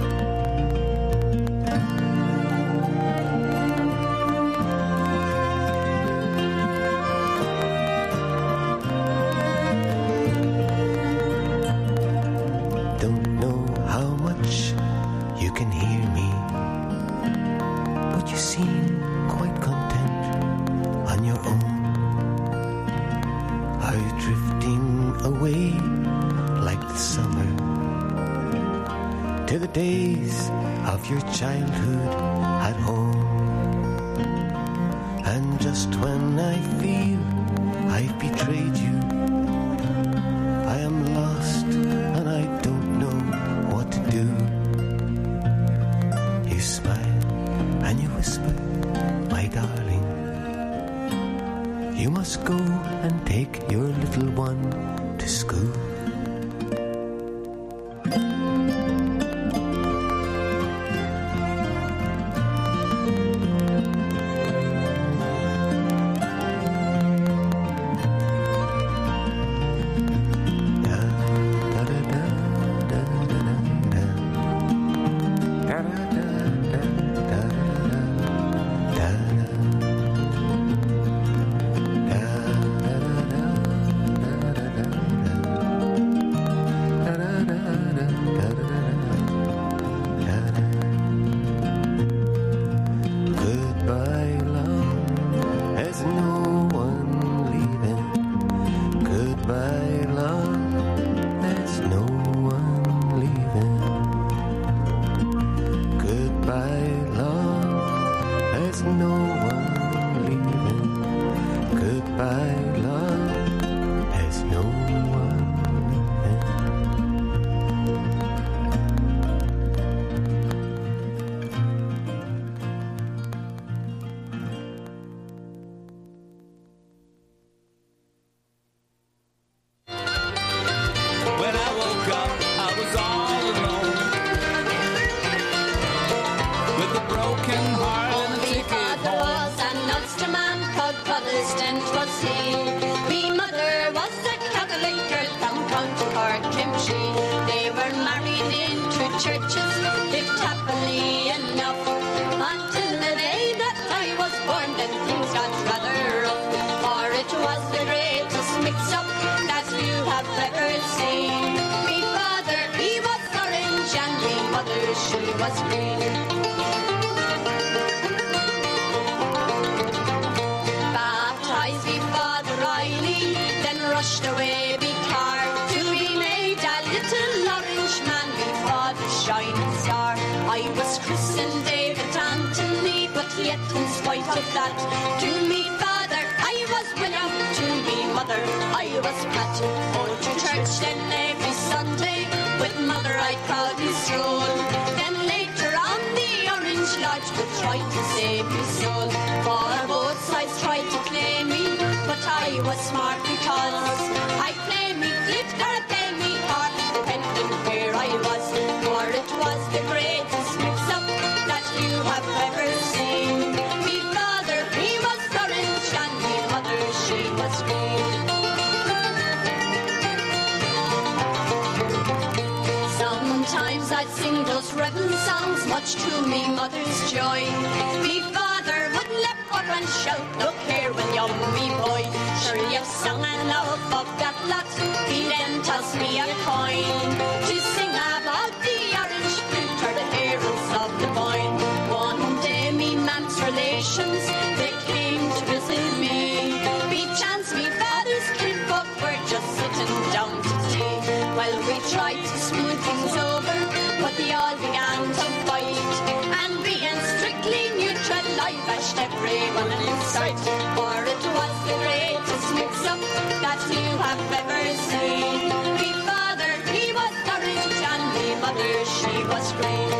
[SPEAKER 10] To the days of your childhood at home. And just when I feel I've betrayed you, I am lost and I don't know what to do. You smile and you whisper, my darling, you must go and take your little one to school.
[SPEAKER 11] she was green. Baptized me Father Riley, then rushed away be car to be made a little orange man before the shining star. I was christened David Anthony, but yet in spite of that, to me father I was William, to me mother I was Pat. Oh, to church then every Sunday, with mother I proudly stroll. Then later on the Orange Lodge would try to save me soul. For both sides tried to claim me, but I was smart because I play me flip or play me hard, depending where I was. For it was the greatest mix-up that you have ever seen. Me father, he was orange, and me mother, she was green. Sometimes I'd sing those rebel songs, much to me mother's joy. Me father would lap up and shout, look here when you're me boy. Sure you've sung enough of that lot, he then tossed me a coin to sing about the orange fruit or the heroes of the Boyne. One day me man's relations, they came to visit me. Be chance me father's kinfolk were just sitting down to tea. Well, we tried to smooth things over, but they all began to fight. And being strictly neutral, I bashed everyone in sight. For it was the greatest mix-up that you have ever seen. Me father, he was orange, and me mother, she was green.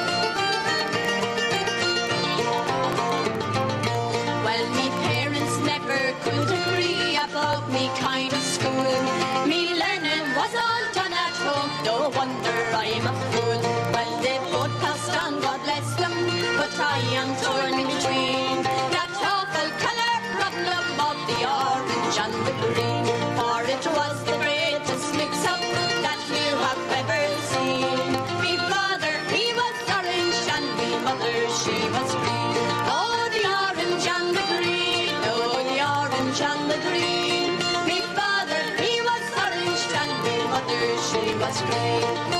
[SPEAKER 11] Well, me parents never could agree about me kind of school. Me learning was all done at home, no wonder I'm a fool. Well, they both passed on, God bless them, but I am torn in between that awful colour problem of the orange and the green. For it was the greatest mix-up that you have ever seen. Me father, he was orange, and me mother, she was green. Oh, the orange and the green, oh, the orange and the green. Me father, he was orange, and me mother, she was green.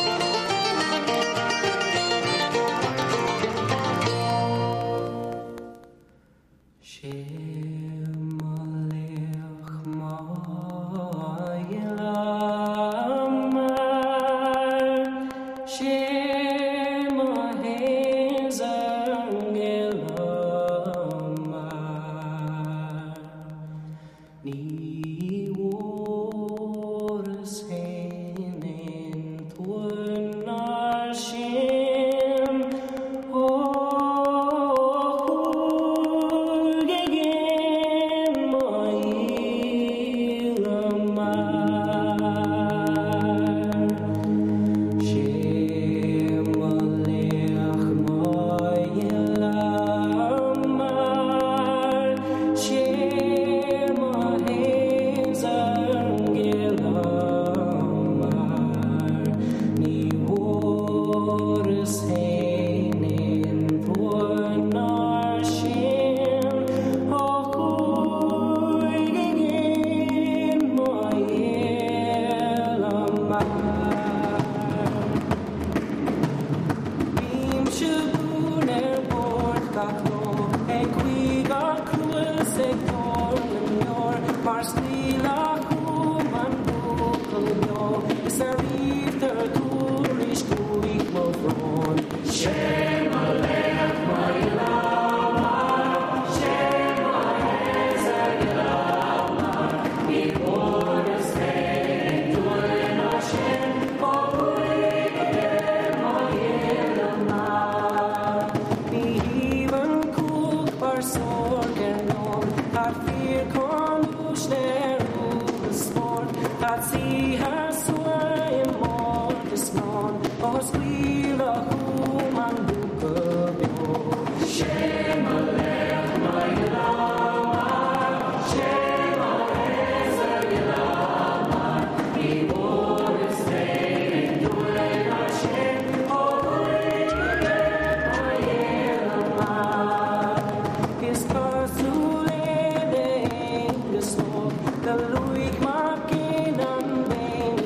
[SPEAKER 6] The Louis Markin and Bain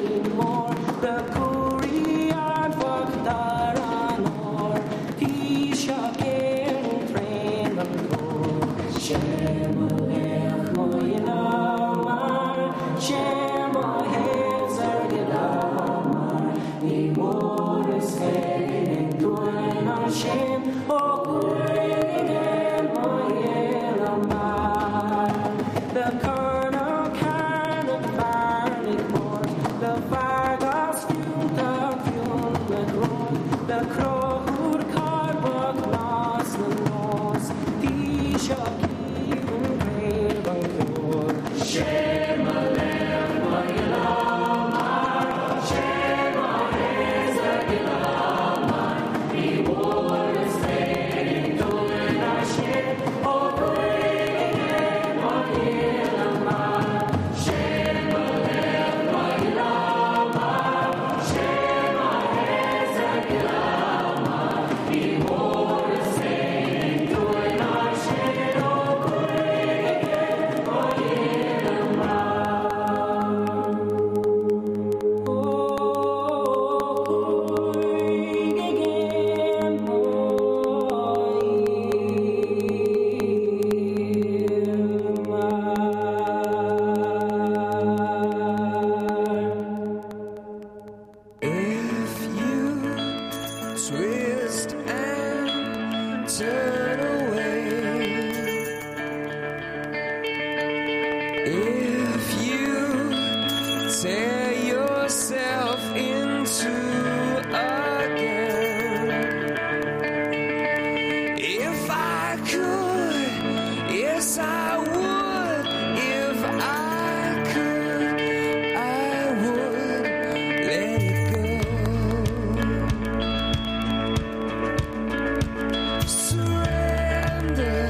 [SPEAKER 9] If you tear yourself into again, if I could, yes I would. If I could, I would let it go. Surrender.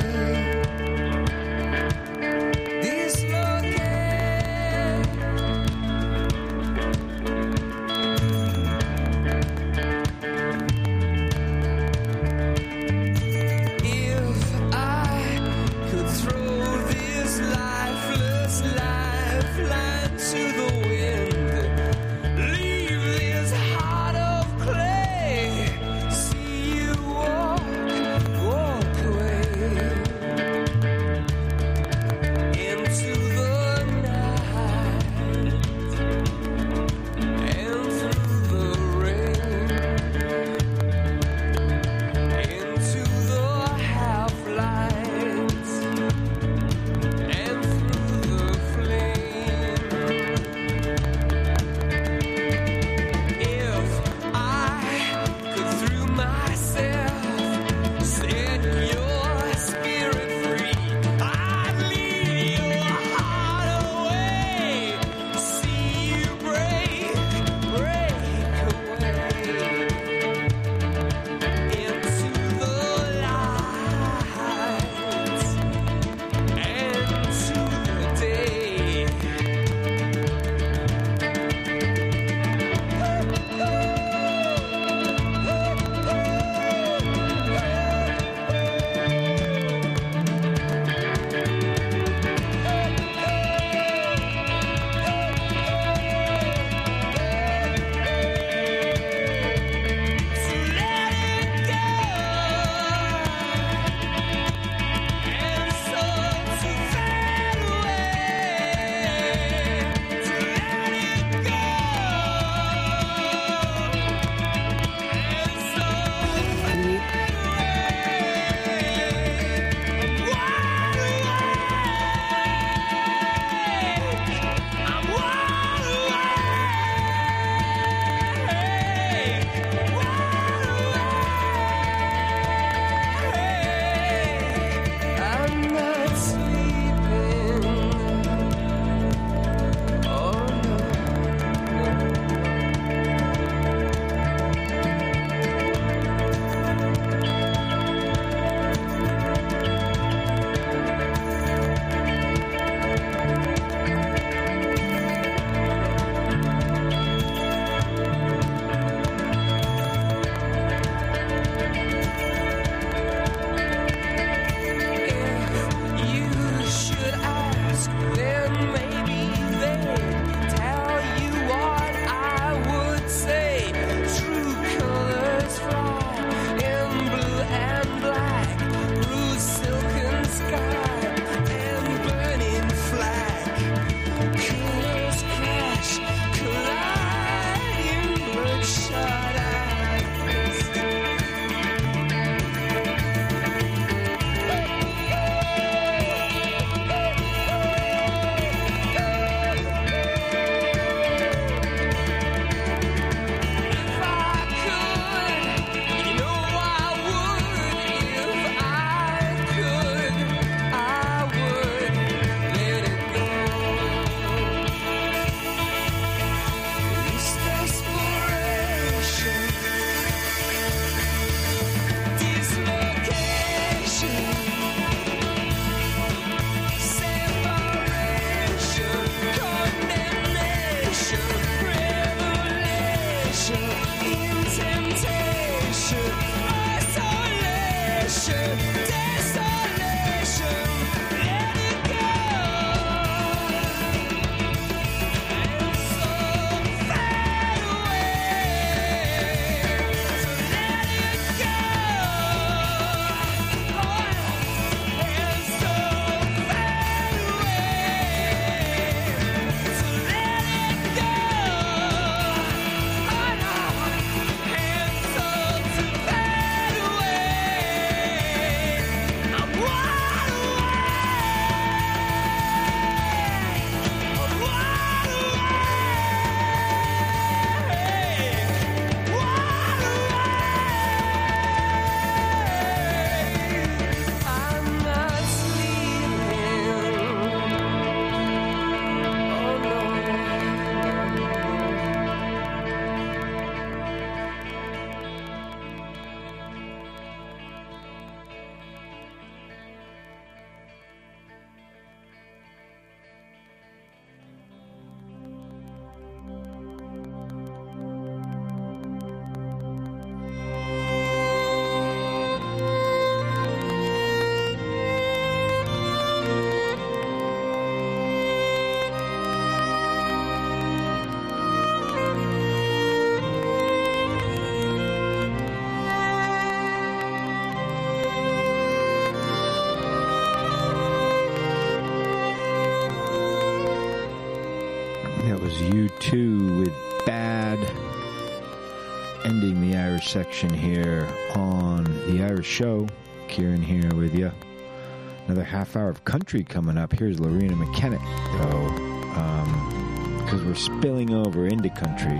[SPEAKER 1] That was U two with Bad, ending the Irish section here on The Irish Show. Kieran here with you. Another half hour of country coming up. Here's Lorena McKennitt, though, because um, we're spilling over into country.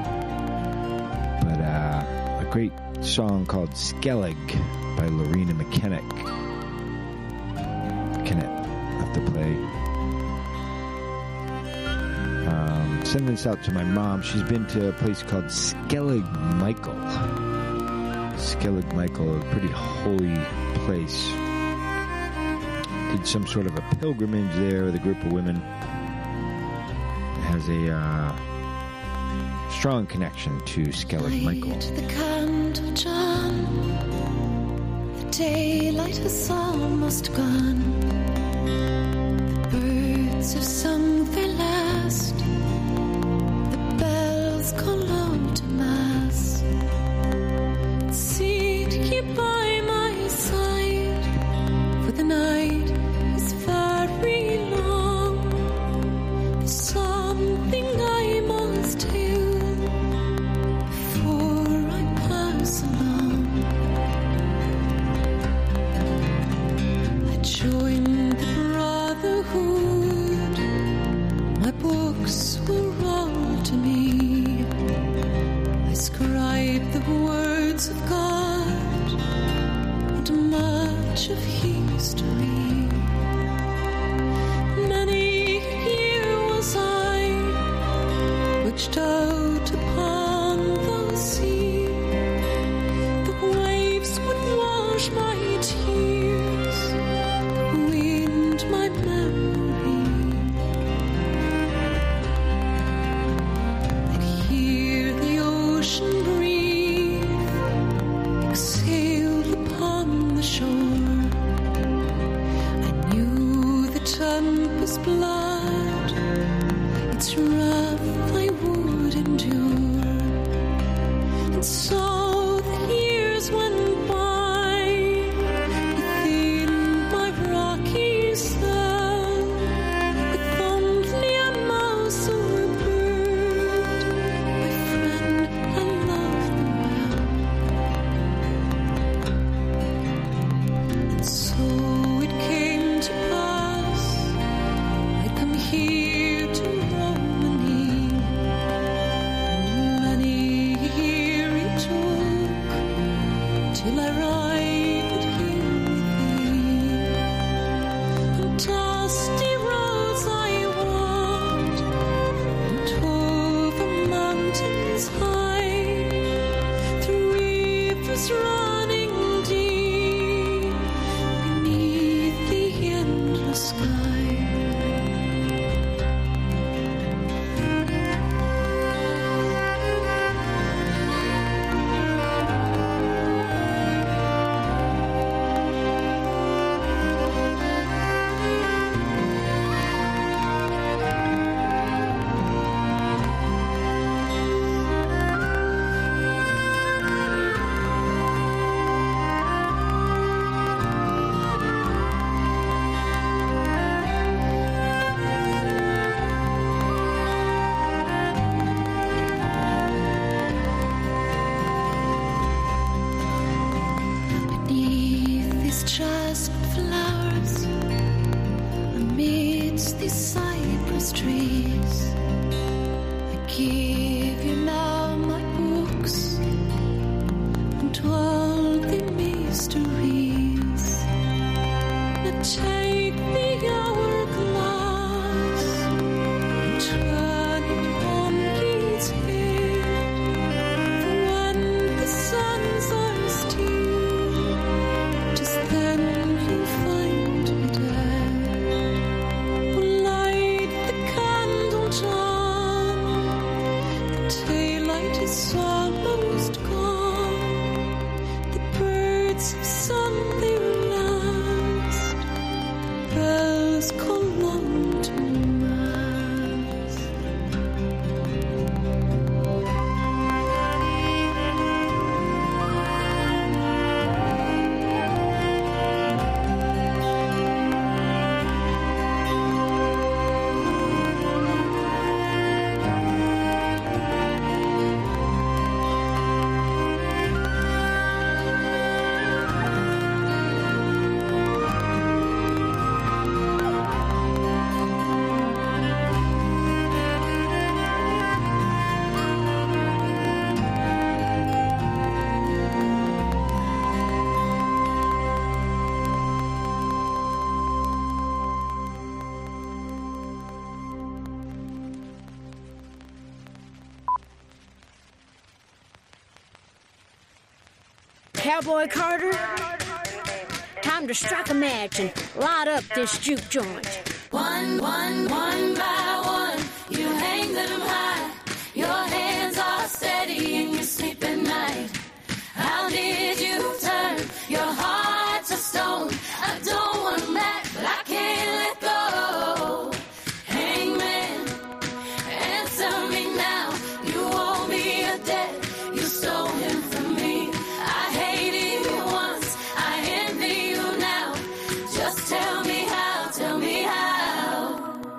[SPEAKER 1] But uh, a great song called Skellig by Lorena McKennitt. McKennitt, have to play. Um, send this out to my mom. She's been to a place called Skellig Michael. Skellig Michael, a pretty holy place. Did some sort of a pilgrimage there with a group of women. It has a uh, strong connection to Skellig Michael.
[SPEAKER 12] The candle, John. The daylight is almost gone. The birds have sung their last. The bells call out to mass. Sit ye by my side, for the night is very long. There's something I must tell before I pass along. I joined the brotherhood. My books were all to me. I scribed the words of God and much of history. Many a year was I watched out upon the sea. The waves would wash my tears, the wind my memory. I'd hear the ocean breathe, exhale upon the shore. I knew the tempest's blood, its wrath I would endure. And so the years went by within my rocky cell, with only a mouse or a bird, my friend, I loved them well. And so it came to pass, I'd come here to Romany. Many a year it took till I arrived here with thee. On dusty roads I walked, and over mountains high, through rivers running deep, beneath the endless sky. Beneath these jasmine flowers, amidst these cypress trees, I give you now my books and all the mysteries. Now take the hourglass and turn it on its head, for when the suns are still, just then you'll find me dead. Oh, light the candle, John. The daylight is almost gone. The birds have sung their last. Bells call out to mass.
[SPEAKER 13] Cowboy Carter, time to strike a match and light up this juke joint.
[SPEAKER 14] One, one, one by one, you hang them high. Your hands are steady and you sleep at night. How did you turn your heart to stone? I don't want them back, but I can't let go. Hangman, answer me now. You owe me a debt, you stole him from me. I hated you once, I envy you now. Just tell me how, tell me how.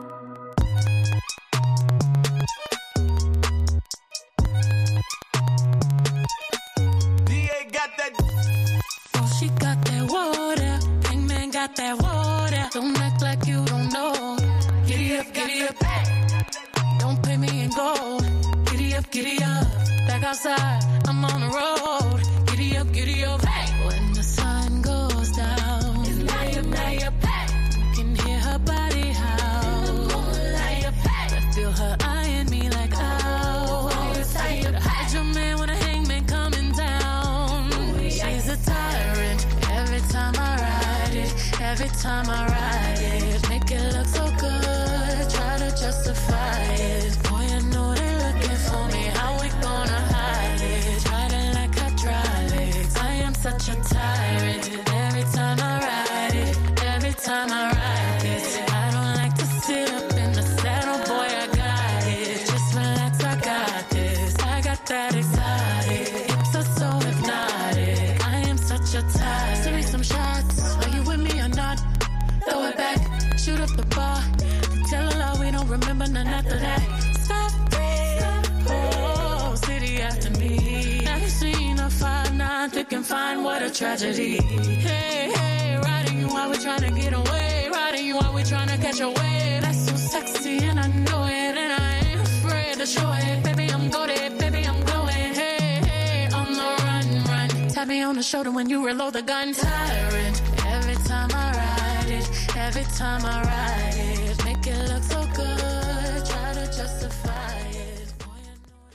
[SPEAKER 5] D A got that.
[SPEAKER 14] Oh, she got that water. Hangman got that water. Don't act like you don't know. Giddy up, giddy up. Don't pay me in gold. Giddy up, giddy up. Back outside, I'm on the road. Giddy up, giddy up. Hey. When the sun goes down, it's night up, night up. Hey. You can hear her body howl. In the moonlight up. Hey. I feel her eyeing me like, oh. How's your man when a hangman coming down? She's a tyrant. Every time I ride it, every time I ride it, make it look so good. Try to justify it. Boy, I know they're looking for me. How we gonna hide it? Riding like hydraulics. I am such a tyrant. Every time I ride it, every time I ride it, I don't like to sit up in the saddle. Boy, I got it. Just relax, I got this. I got that exotic. Hips are so hypnotic. I am such a tyrant. Send me some shots. Are you with me or not? Throw it back. Shoot up the bar. Tell a lie we don't remember none after that. Stop it. Oh, city after me. Never seen a five nine thick and fine. What a tragedy. Hey, hey, riding you while we trying to get away. Riding you while we trying to catch a wave. That's so sexy and I know it. And I ain't afraid to show it. Baby, I'm goated. Baby, I'm glowing. Hey, hey, on the run, run. Tap me on the shoulder when you reload the gun. Tyrant. Every time I ride it, every time I ride it, make it look so good. Try to justify it. Boy, I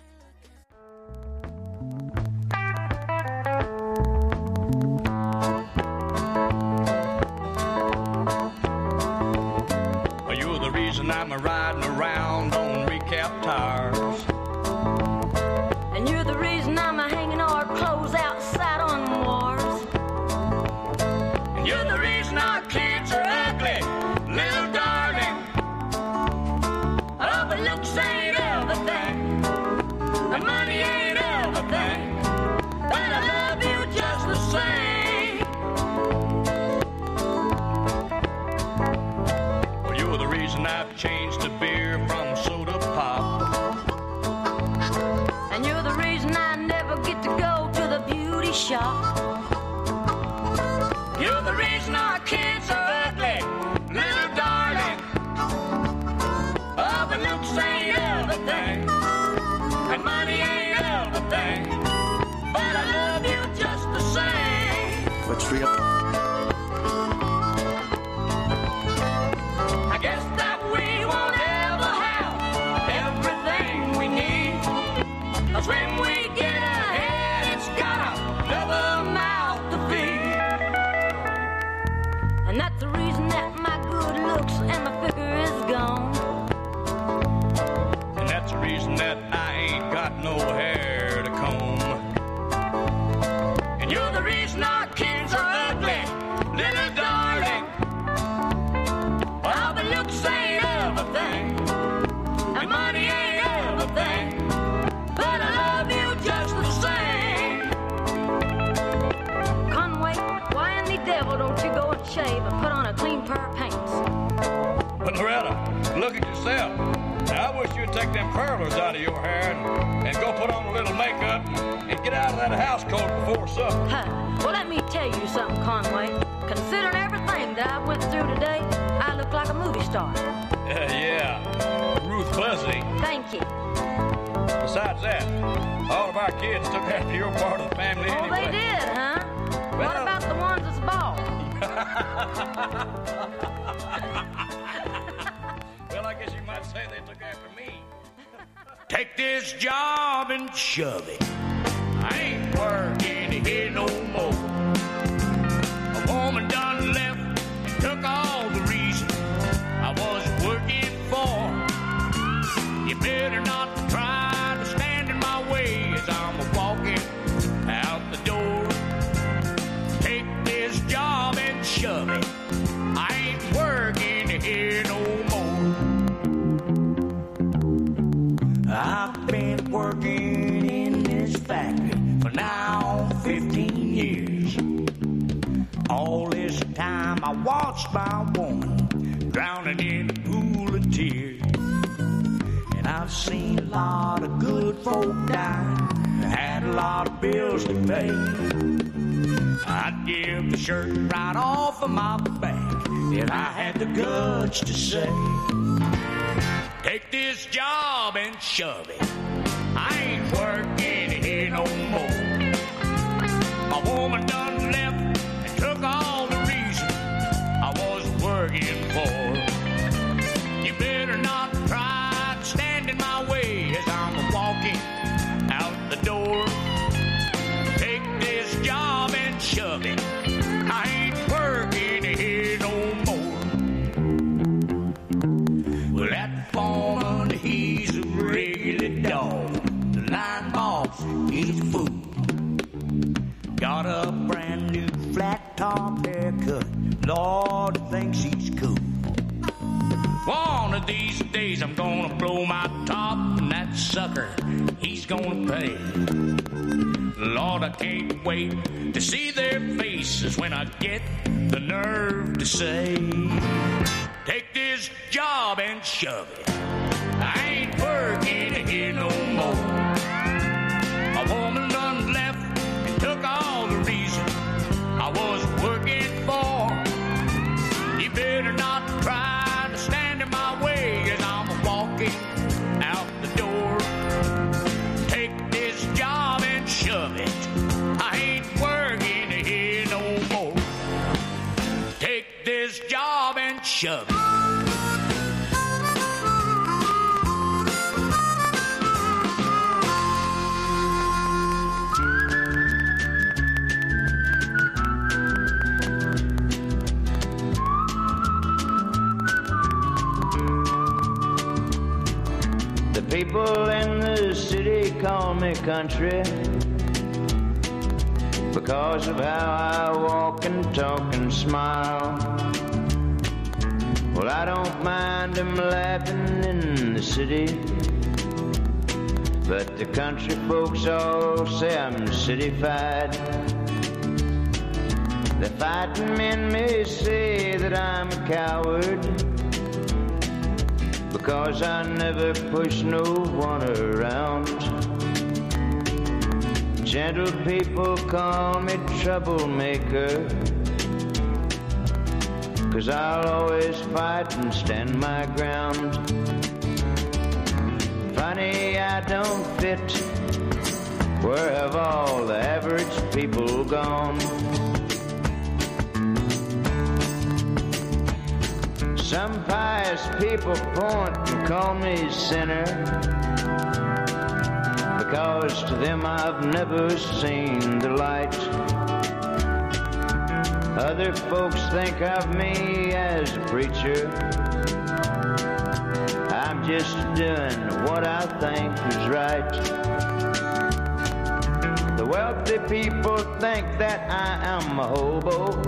[SPEAKER 2] Well, you're the reason I'm a riding around on recap tires.
[SPEAKER 15] And you're the reason I'm a hanging our clothes outside on wars.
[SPEAKER 2] And you're the reason our kids are ugly, little darling.
[SPEAKER 15] Oh, but looks ain't everything, and money ain't everything, but I love you just the same.
[SPEAKER 2] Well, you're the reason I've changed the beer from soda pop.
[SPEAKER 15] And you're the reason I never get to go to the beauty shop.
[SPEAKER 2] You're the reason our kids are ugly, little darling. Oh, but looks ain't everything, and money ain't everything, but I love you just the same.
[SPEAKER 10] What's real?
[SPEAKER 2] I guess that we won't ever have everything we need, 'cause when we get ahead, it's got another mouth to feed.
[SPEAKER 15] And that's the reason that my good looks and my figure is gone.
[SPEAKER 2] And that's the reason that I ain't got no hair to comb. And you're the reason our kids are ugly, little darling. Well, the looks ain't everything, and money ain't everything, but I love you just the same.
[SPEAKER 15] Conway, why in the devil don't you go and shave and put on a clean pair of pants?
[SPEAKER 2] But Loretta, look at yourself. Now, I wish you'd take them curlers out of your hair and, and go put on a little makeup and get out of that house coat before supper.
[SPEAKER 15] Huh. Well, let me tell you something, Conway. Considering everything that I went through today, I look like a movie star.
[SPEAKER 2] Uh, yeah, Ruth Buzzy.
[SPEAKER 15] Thank you.
[SPEAKER 2] Besides that, all of our kids took after your part of the family
[SPEAKER 15] Oh,
[SPEAKER 2] anyway.
[SPEAKER 15] they did, huh?
[SPEAKER 2] Well,
[SPEAKER 15] what about the ones that's bald?
[SPEAKER 2] Well, I guess you might say they took after me.
[SPEAKER 5] Take this job and shove it. I ain't working here no more.
[SPEAKER 16] watched my woman drowning in a pool of tears. And I've seen a lot of good folk die, had a lot of bills to pay. I'd give the shirt right off of my back if I had the guts to say, take this job and shove it. I ain't working here no more. My woman done left and took all the reason I was working for. You better not try to stand in my way as I'm walking out the door. Take this job and shove it. I ain't working here no more. Well, that foreman, he's a regular dog. The line boss, he's a fool. Got a brand new flat top haircut. Lord thinks he's cool. One of these days I'm gonna blow my top, and that sucker, he's gonna pay. Lord, I can't wait to see their faces when I get the nerve to say, take this job and shove it. I ain't working here no more. A woman done left and took all the reason I was working for. You better not try to stand in my way as I'm walking out the door. Take this job and shove it. I ain't working here no more. Take this job and shove it.
[SPEAKER 17] People in the city call me country because of how I walk and talk and smile. Well, I don't mind them laughing in the city, but the country folks all say I'm city-fied. The fighting men may say that I'm a coward because I never push no one around. Gentle people call me troublemaker, 'cause I'll always fight and stand my ground. Funny I don't fit, where have all the average people gone? Some pious people point and call me sinner, because to them I've never seen the light. Other folks think of me as a preacher. I'm just doing what I think is right. The wealthy people think that I am a hobo,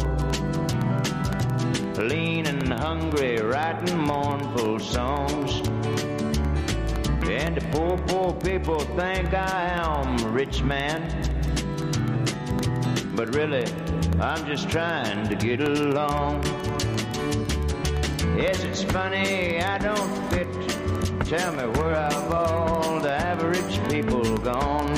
[SPEAKER 17] lean and hungry, writing mournful songs. And the poor, poor people think I am a rich man, but really, I'm just trying to get along. Yes, it's funny, I don't fit. Tell me, where have all the average people gone?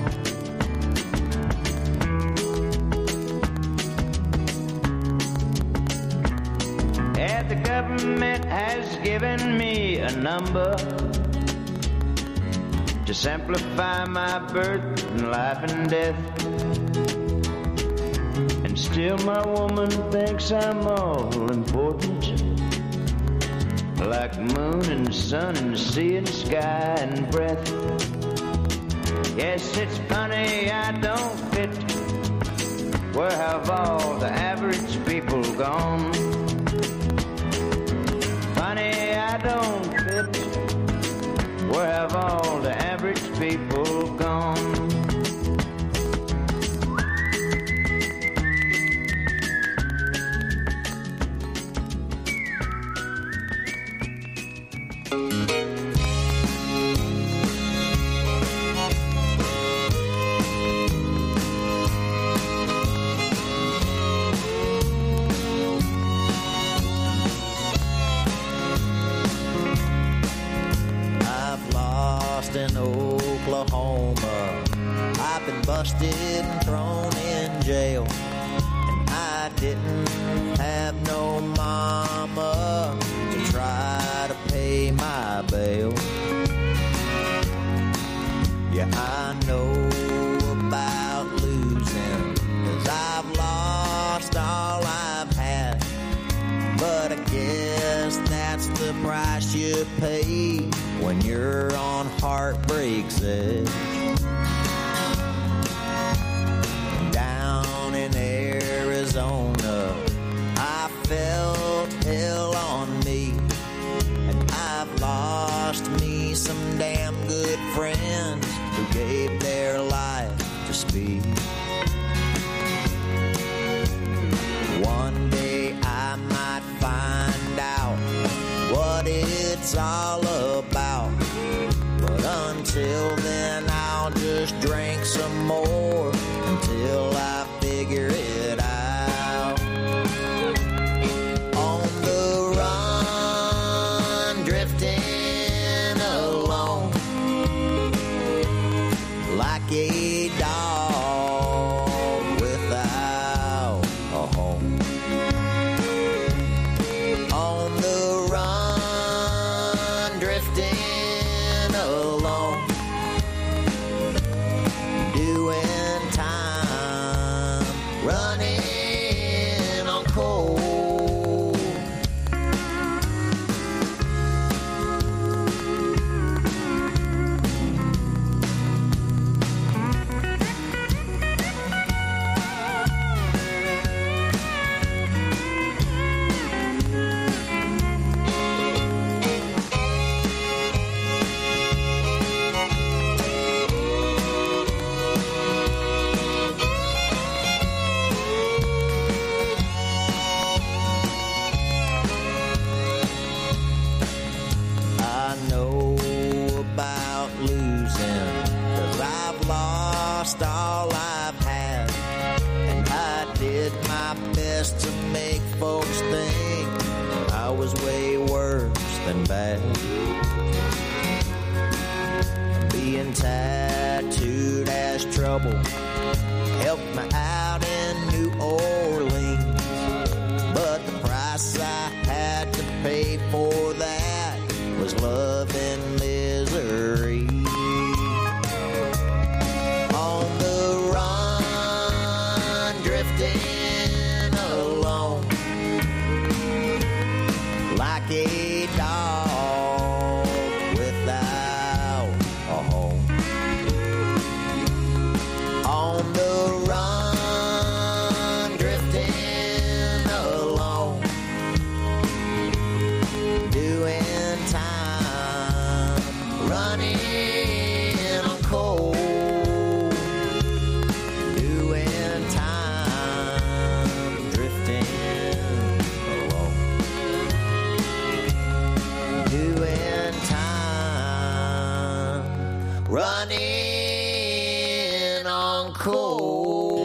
[SPEAKER 17] The government has given me a number to simplify my birth and life and death, and still my woman thinks I'm all important, like moon and sun and sea and sky and breath. Yes, it's funny I don't fit, where have all the average people gone? Funny, I don't fit, where have all the average people gone?
[SPEAKER 18] in Oklahoma. I've been busted and thrown in jail, and I didn't have no mama to try to pay my bail. Yeah, I know about losing, 'cause I've lost all I've had. But I guess that's the price you pay when you're on heartbreak's edge. Down in Arizona, I felt hell on me, and I've lost me some damn good friends who gave their life to speed. One day I might find out what it's all about, but until then I'll just drink some more until I figure it out. On the run, drifting alone, like a dog without a home. On the run, drifting alone, doing time, running on cold. I know about losing, 'cause I've lost all I've had, and I did my best to make folks think I was way worse than bad. Being tattooed as trouble helped me out in New Orleans, but the price I had to pay for that was love and misery. On the run, drifting alone, like a dog without a home. On the run, drifting alone, doing time, running on cold, doing time, drifting alone, doing time, running on cold.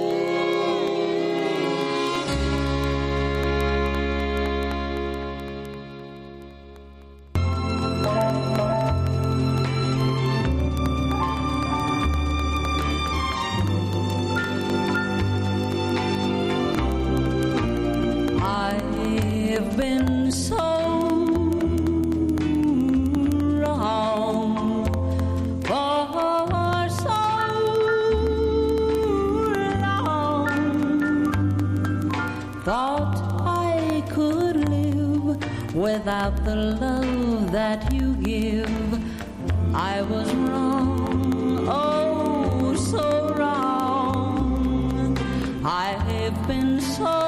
[SPEAKER 12] I've been so wrong for so long. Thought I could live without the love that you give. I was wrong, oh so wrong. I've been so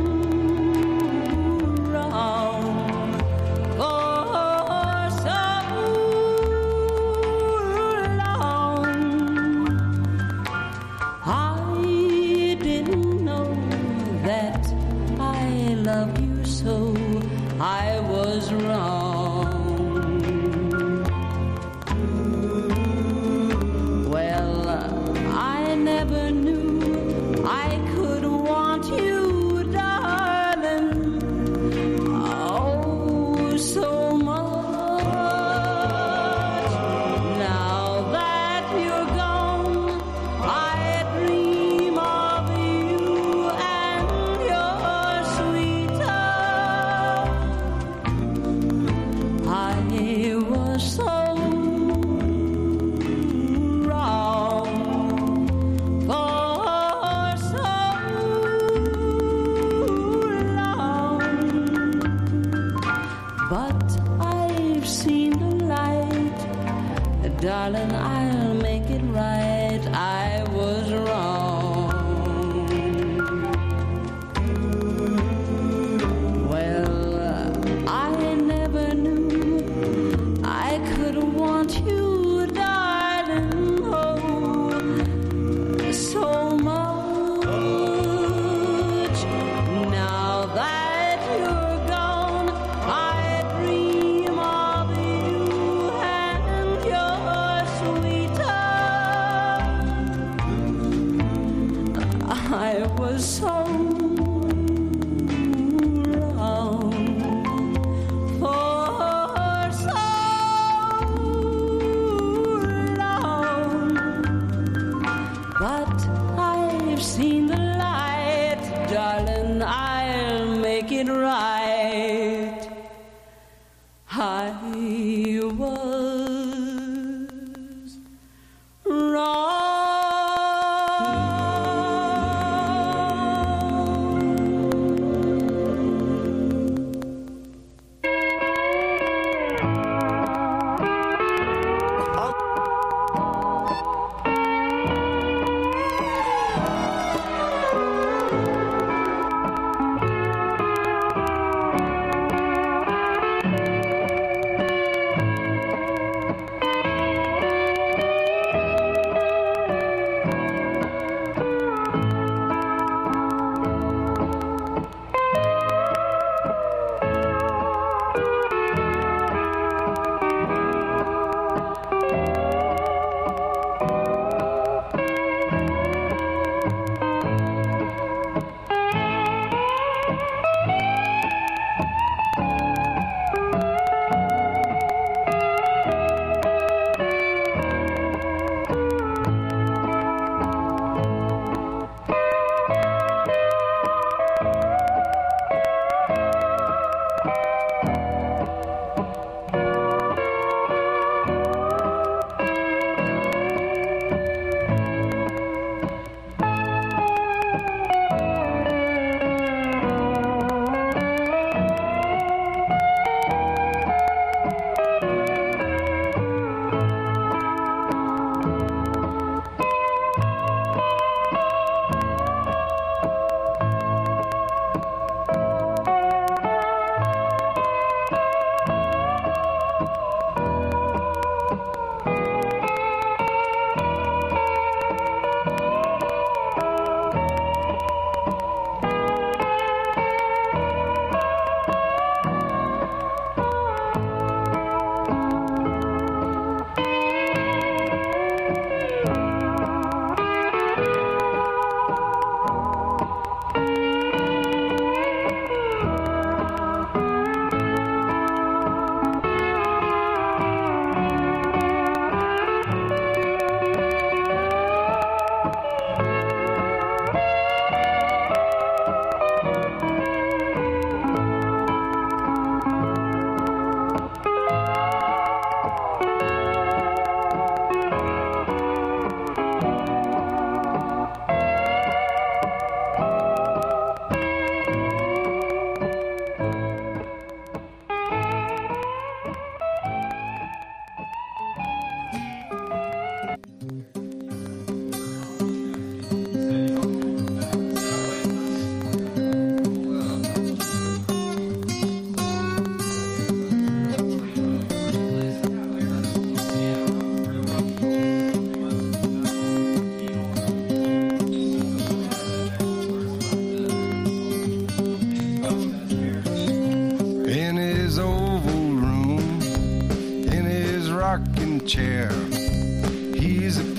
[SPEAKER 12] I was wrong. Well, I've seen the light. Darling, I'll make it right. I was wrong. Well, I never knew I could want you, darling, oh, so much. Now that you're gone, I dream of you and your sweet touch. I was so wrong for so long, but I've seen the light, darling, I'll make it right. I was wrong.
[SPEAKER 19] chair. He's a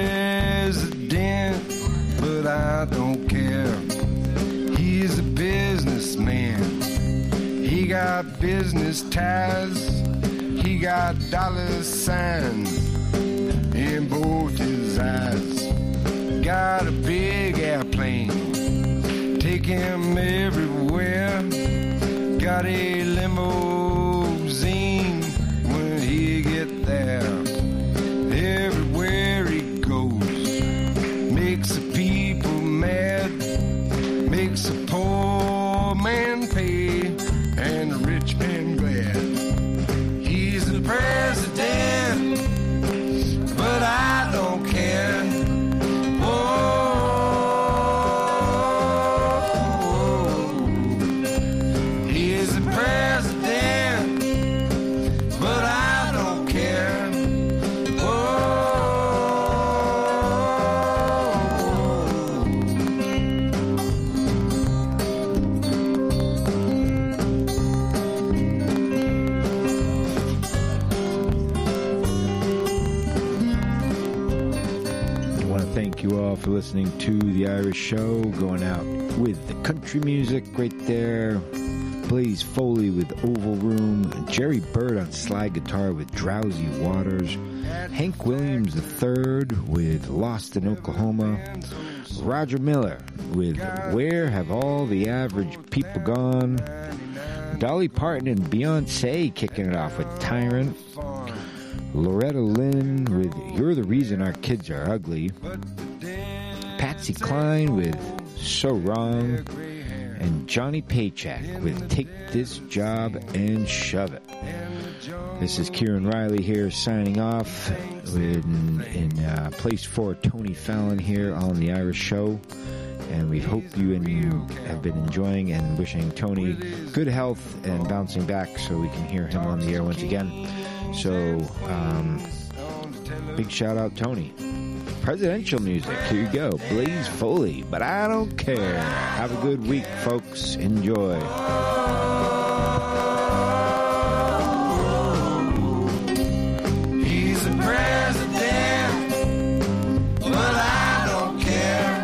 [SPEAKER 19] president, but I don't care. He's a businessman. He got business ties. He got dollar signs in both his eyes. Got a big airplane, take him everywhere. Got a limousine when he get there. Everywhere he goes, makes the people mad, makes a poor man pay and a rich man glad.
[SPEAKER 1] thank you all for listening to The Irish Show, going out with the country music right there. Blaze Foley with Oval Room, Jerry Bird on slide guitar with Drowsy Waters, Hank Williams the third with Lost in Oklahoma, Roger Miller with Where Have All the Average People Gone, Dolly Parton and Beyonce kicking it off with Tyrant, Loretta Lynn with You're the Reason Our Kids Are Ugly, Patsy Cline with So Wrong, and Johnny Paycheck with Take This Job and Shove It. This is Kieran Riley here signing off in, in uh, place for Tony Fallon here on The Irish Show. And we hope you and you have been enjoying and wishing Tony good health and bouncing back so we can hear him on the air once again. So, um, big shout out, Tony. Presidential music. Here you go. Blaze Foley. But I don't care. Have a good week, folks. Enjoy.
[SPEAKER 19] He's the president, but I don't care.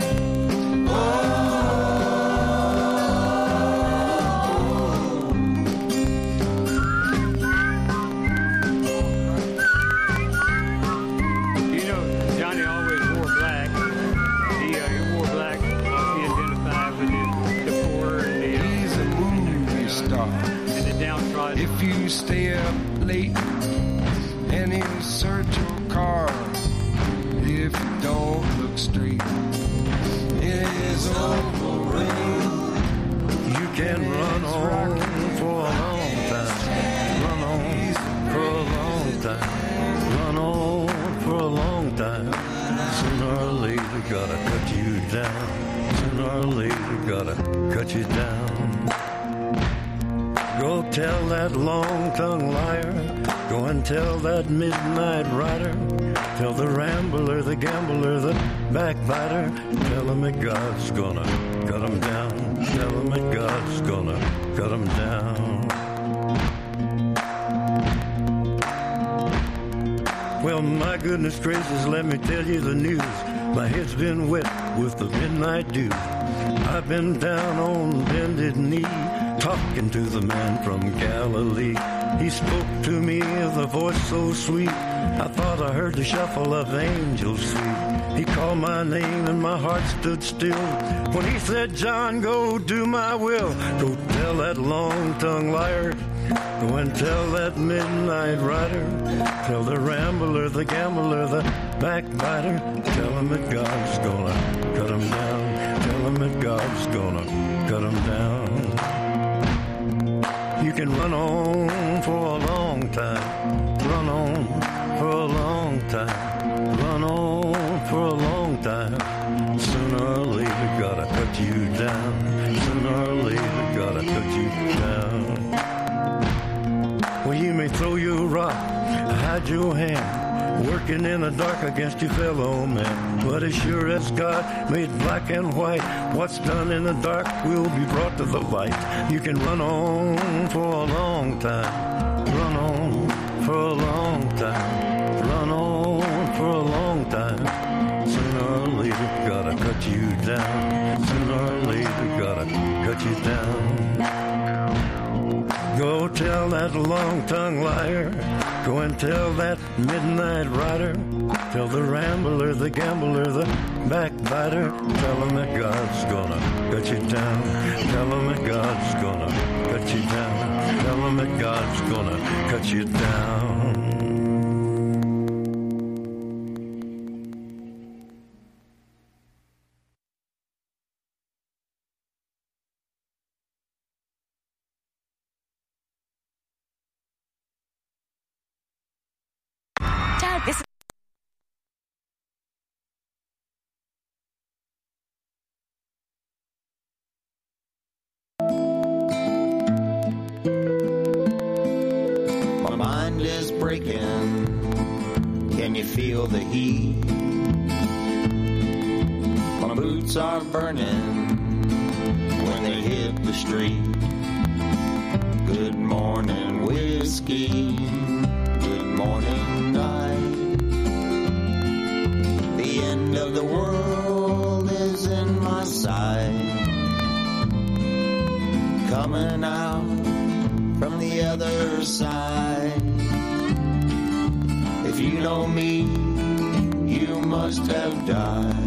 [SPEAKER 20] You know, Johnny always wore black. He, uh, he wore black because he identified with the, the poor and the, uh,
[SPEAKER 19] He's a movie star.
[SPEAKER 20] and the downtrodden.
[SPEAKER 19] If you stay up late and insert your car, if you don't look straight, it is overrated.
[SPEAKER 21] You can run on for a long time. Run on for a long time. Run on for a long time. Sooner or later, gotta cut you down. Sooner or later, gotta cut you down. Go tell that long-tongued liar. Go and tell that midnight rider. Tell the rambler, the gambler, the backbiter. Tell him that God's gonna cut him down. Tell him that God's gonna cut him down. Well, my goodness gracious, let me tell you the news. My head's been wet with the midnight dew. I've been down on bended knee, talking to the man from Galilee. He spoke to me with a voice so sweet, I thought I heard the shuffle of angels sweet. He called my name and my heart stood still when he said, John, go do my will. Go tell that long-tongued liar. Go and tell that midnight rider. Tell the rambler, the gambler, the backbiter. Tell him that God's gonna cut him down. Tell him that God's gonna cut him down. You can run on for a long time. Run on for a long time. Run on for a long time. Sooner or later, gotta cut you down. Sooner or later, gotta cut you down. Well, you may throw your rock, hide your hand, working in the dark against your fellow man. But as sure as God made black and white, what's done in the dark will be brought to the light. You can run on for a long time. Run on for a long time. Run on for a long time. Sooner or later, gotta cut you down. Sooner or later, gotta cut you down. Go tell that long-tongued liar. Go and tell that midnight rider. Tell the rambler, the gambler, the backbiter. Tell him that God's gonna cut you down. Tell him that God's gonna cut you down. Tell him that God's gonna cut you down.
[SPEAKER 22] This
[SPEAKER 18] My mind is breaking. Can you feel the heat? My boots are burning when they hit the street. Good morning, whiskey. Good morning, night. The end of the world is in my sight, coming out from the other side. If you know me, you must have died.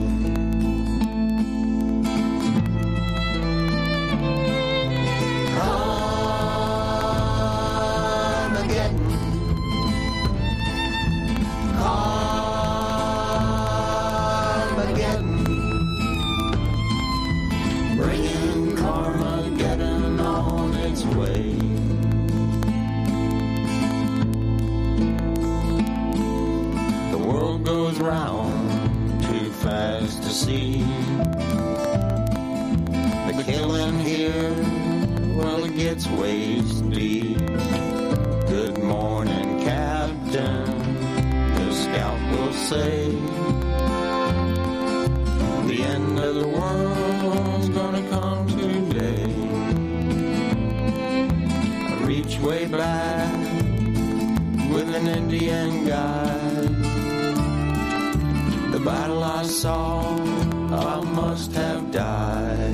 [SPEAKER 18] Round too fast to see. The killing here, well, it gets waist deep. Good morning, Captain, the scout will say. The end of the world's gonna come today. I reach way back with an Indian guide. The battle I saw, I must have died.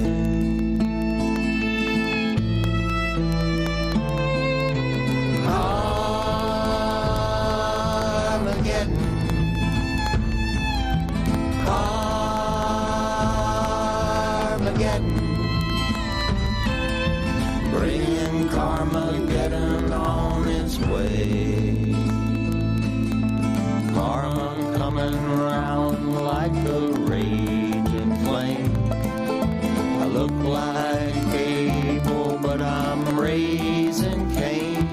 [SPEAKER 18] Armageddon, Armageddon, bringing Carmageddon on its way. Karma coming round like a raging flame. I look like Abel, but I'm raising Cain.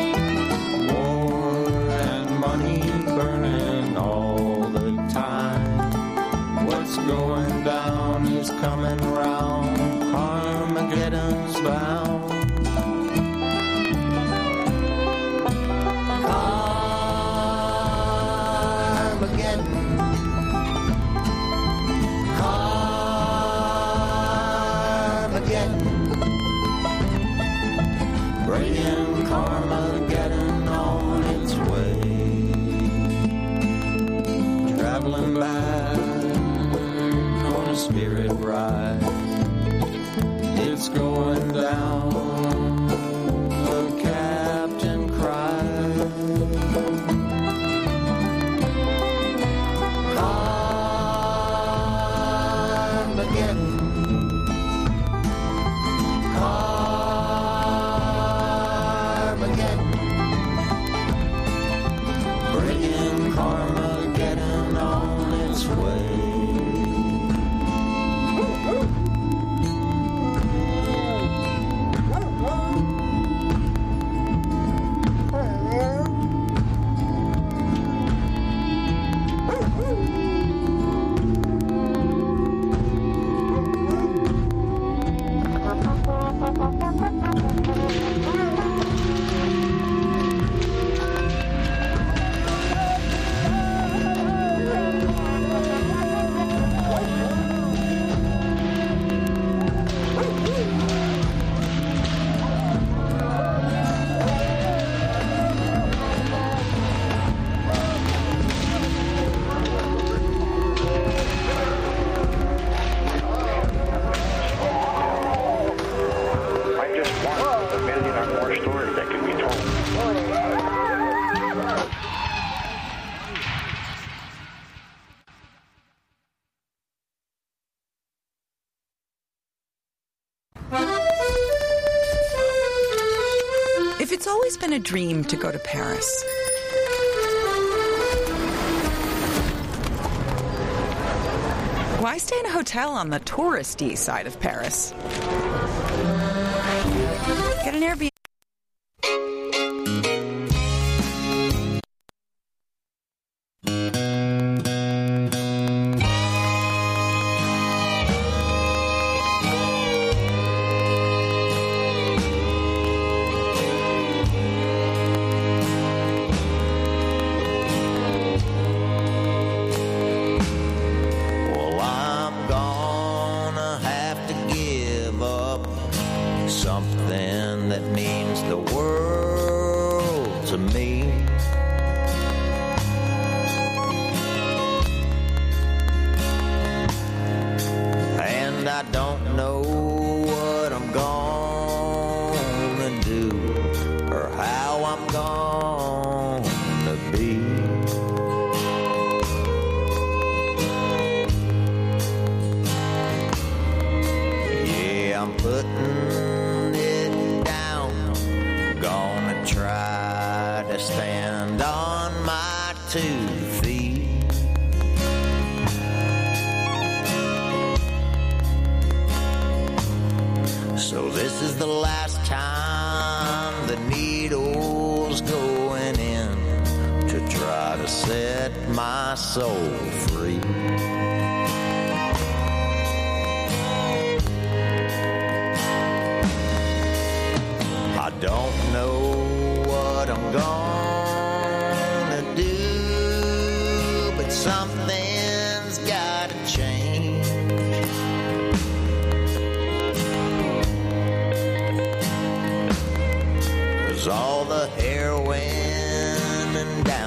[SPEAKER 18] War and money burning all the time. What's going down is coming round. Armageddon's bound. Bringing Carmageddon on its way. Traveling back on a spirit ride. It's going down, the captain cried. Carmageddon. Carmageddon on its way.
[SPEAKER 4] If it's always been a dream to go to Paris, why stay in a hotel on the touristy side of Paris? Get an Airbnb.
[SPEAKER 18] Something that means stand on my two feet. So this is the last time the needle's going in to try to set my soul free. I don't know what I'm gonna do, but something's gotta change. 'Cause all the heroin and down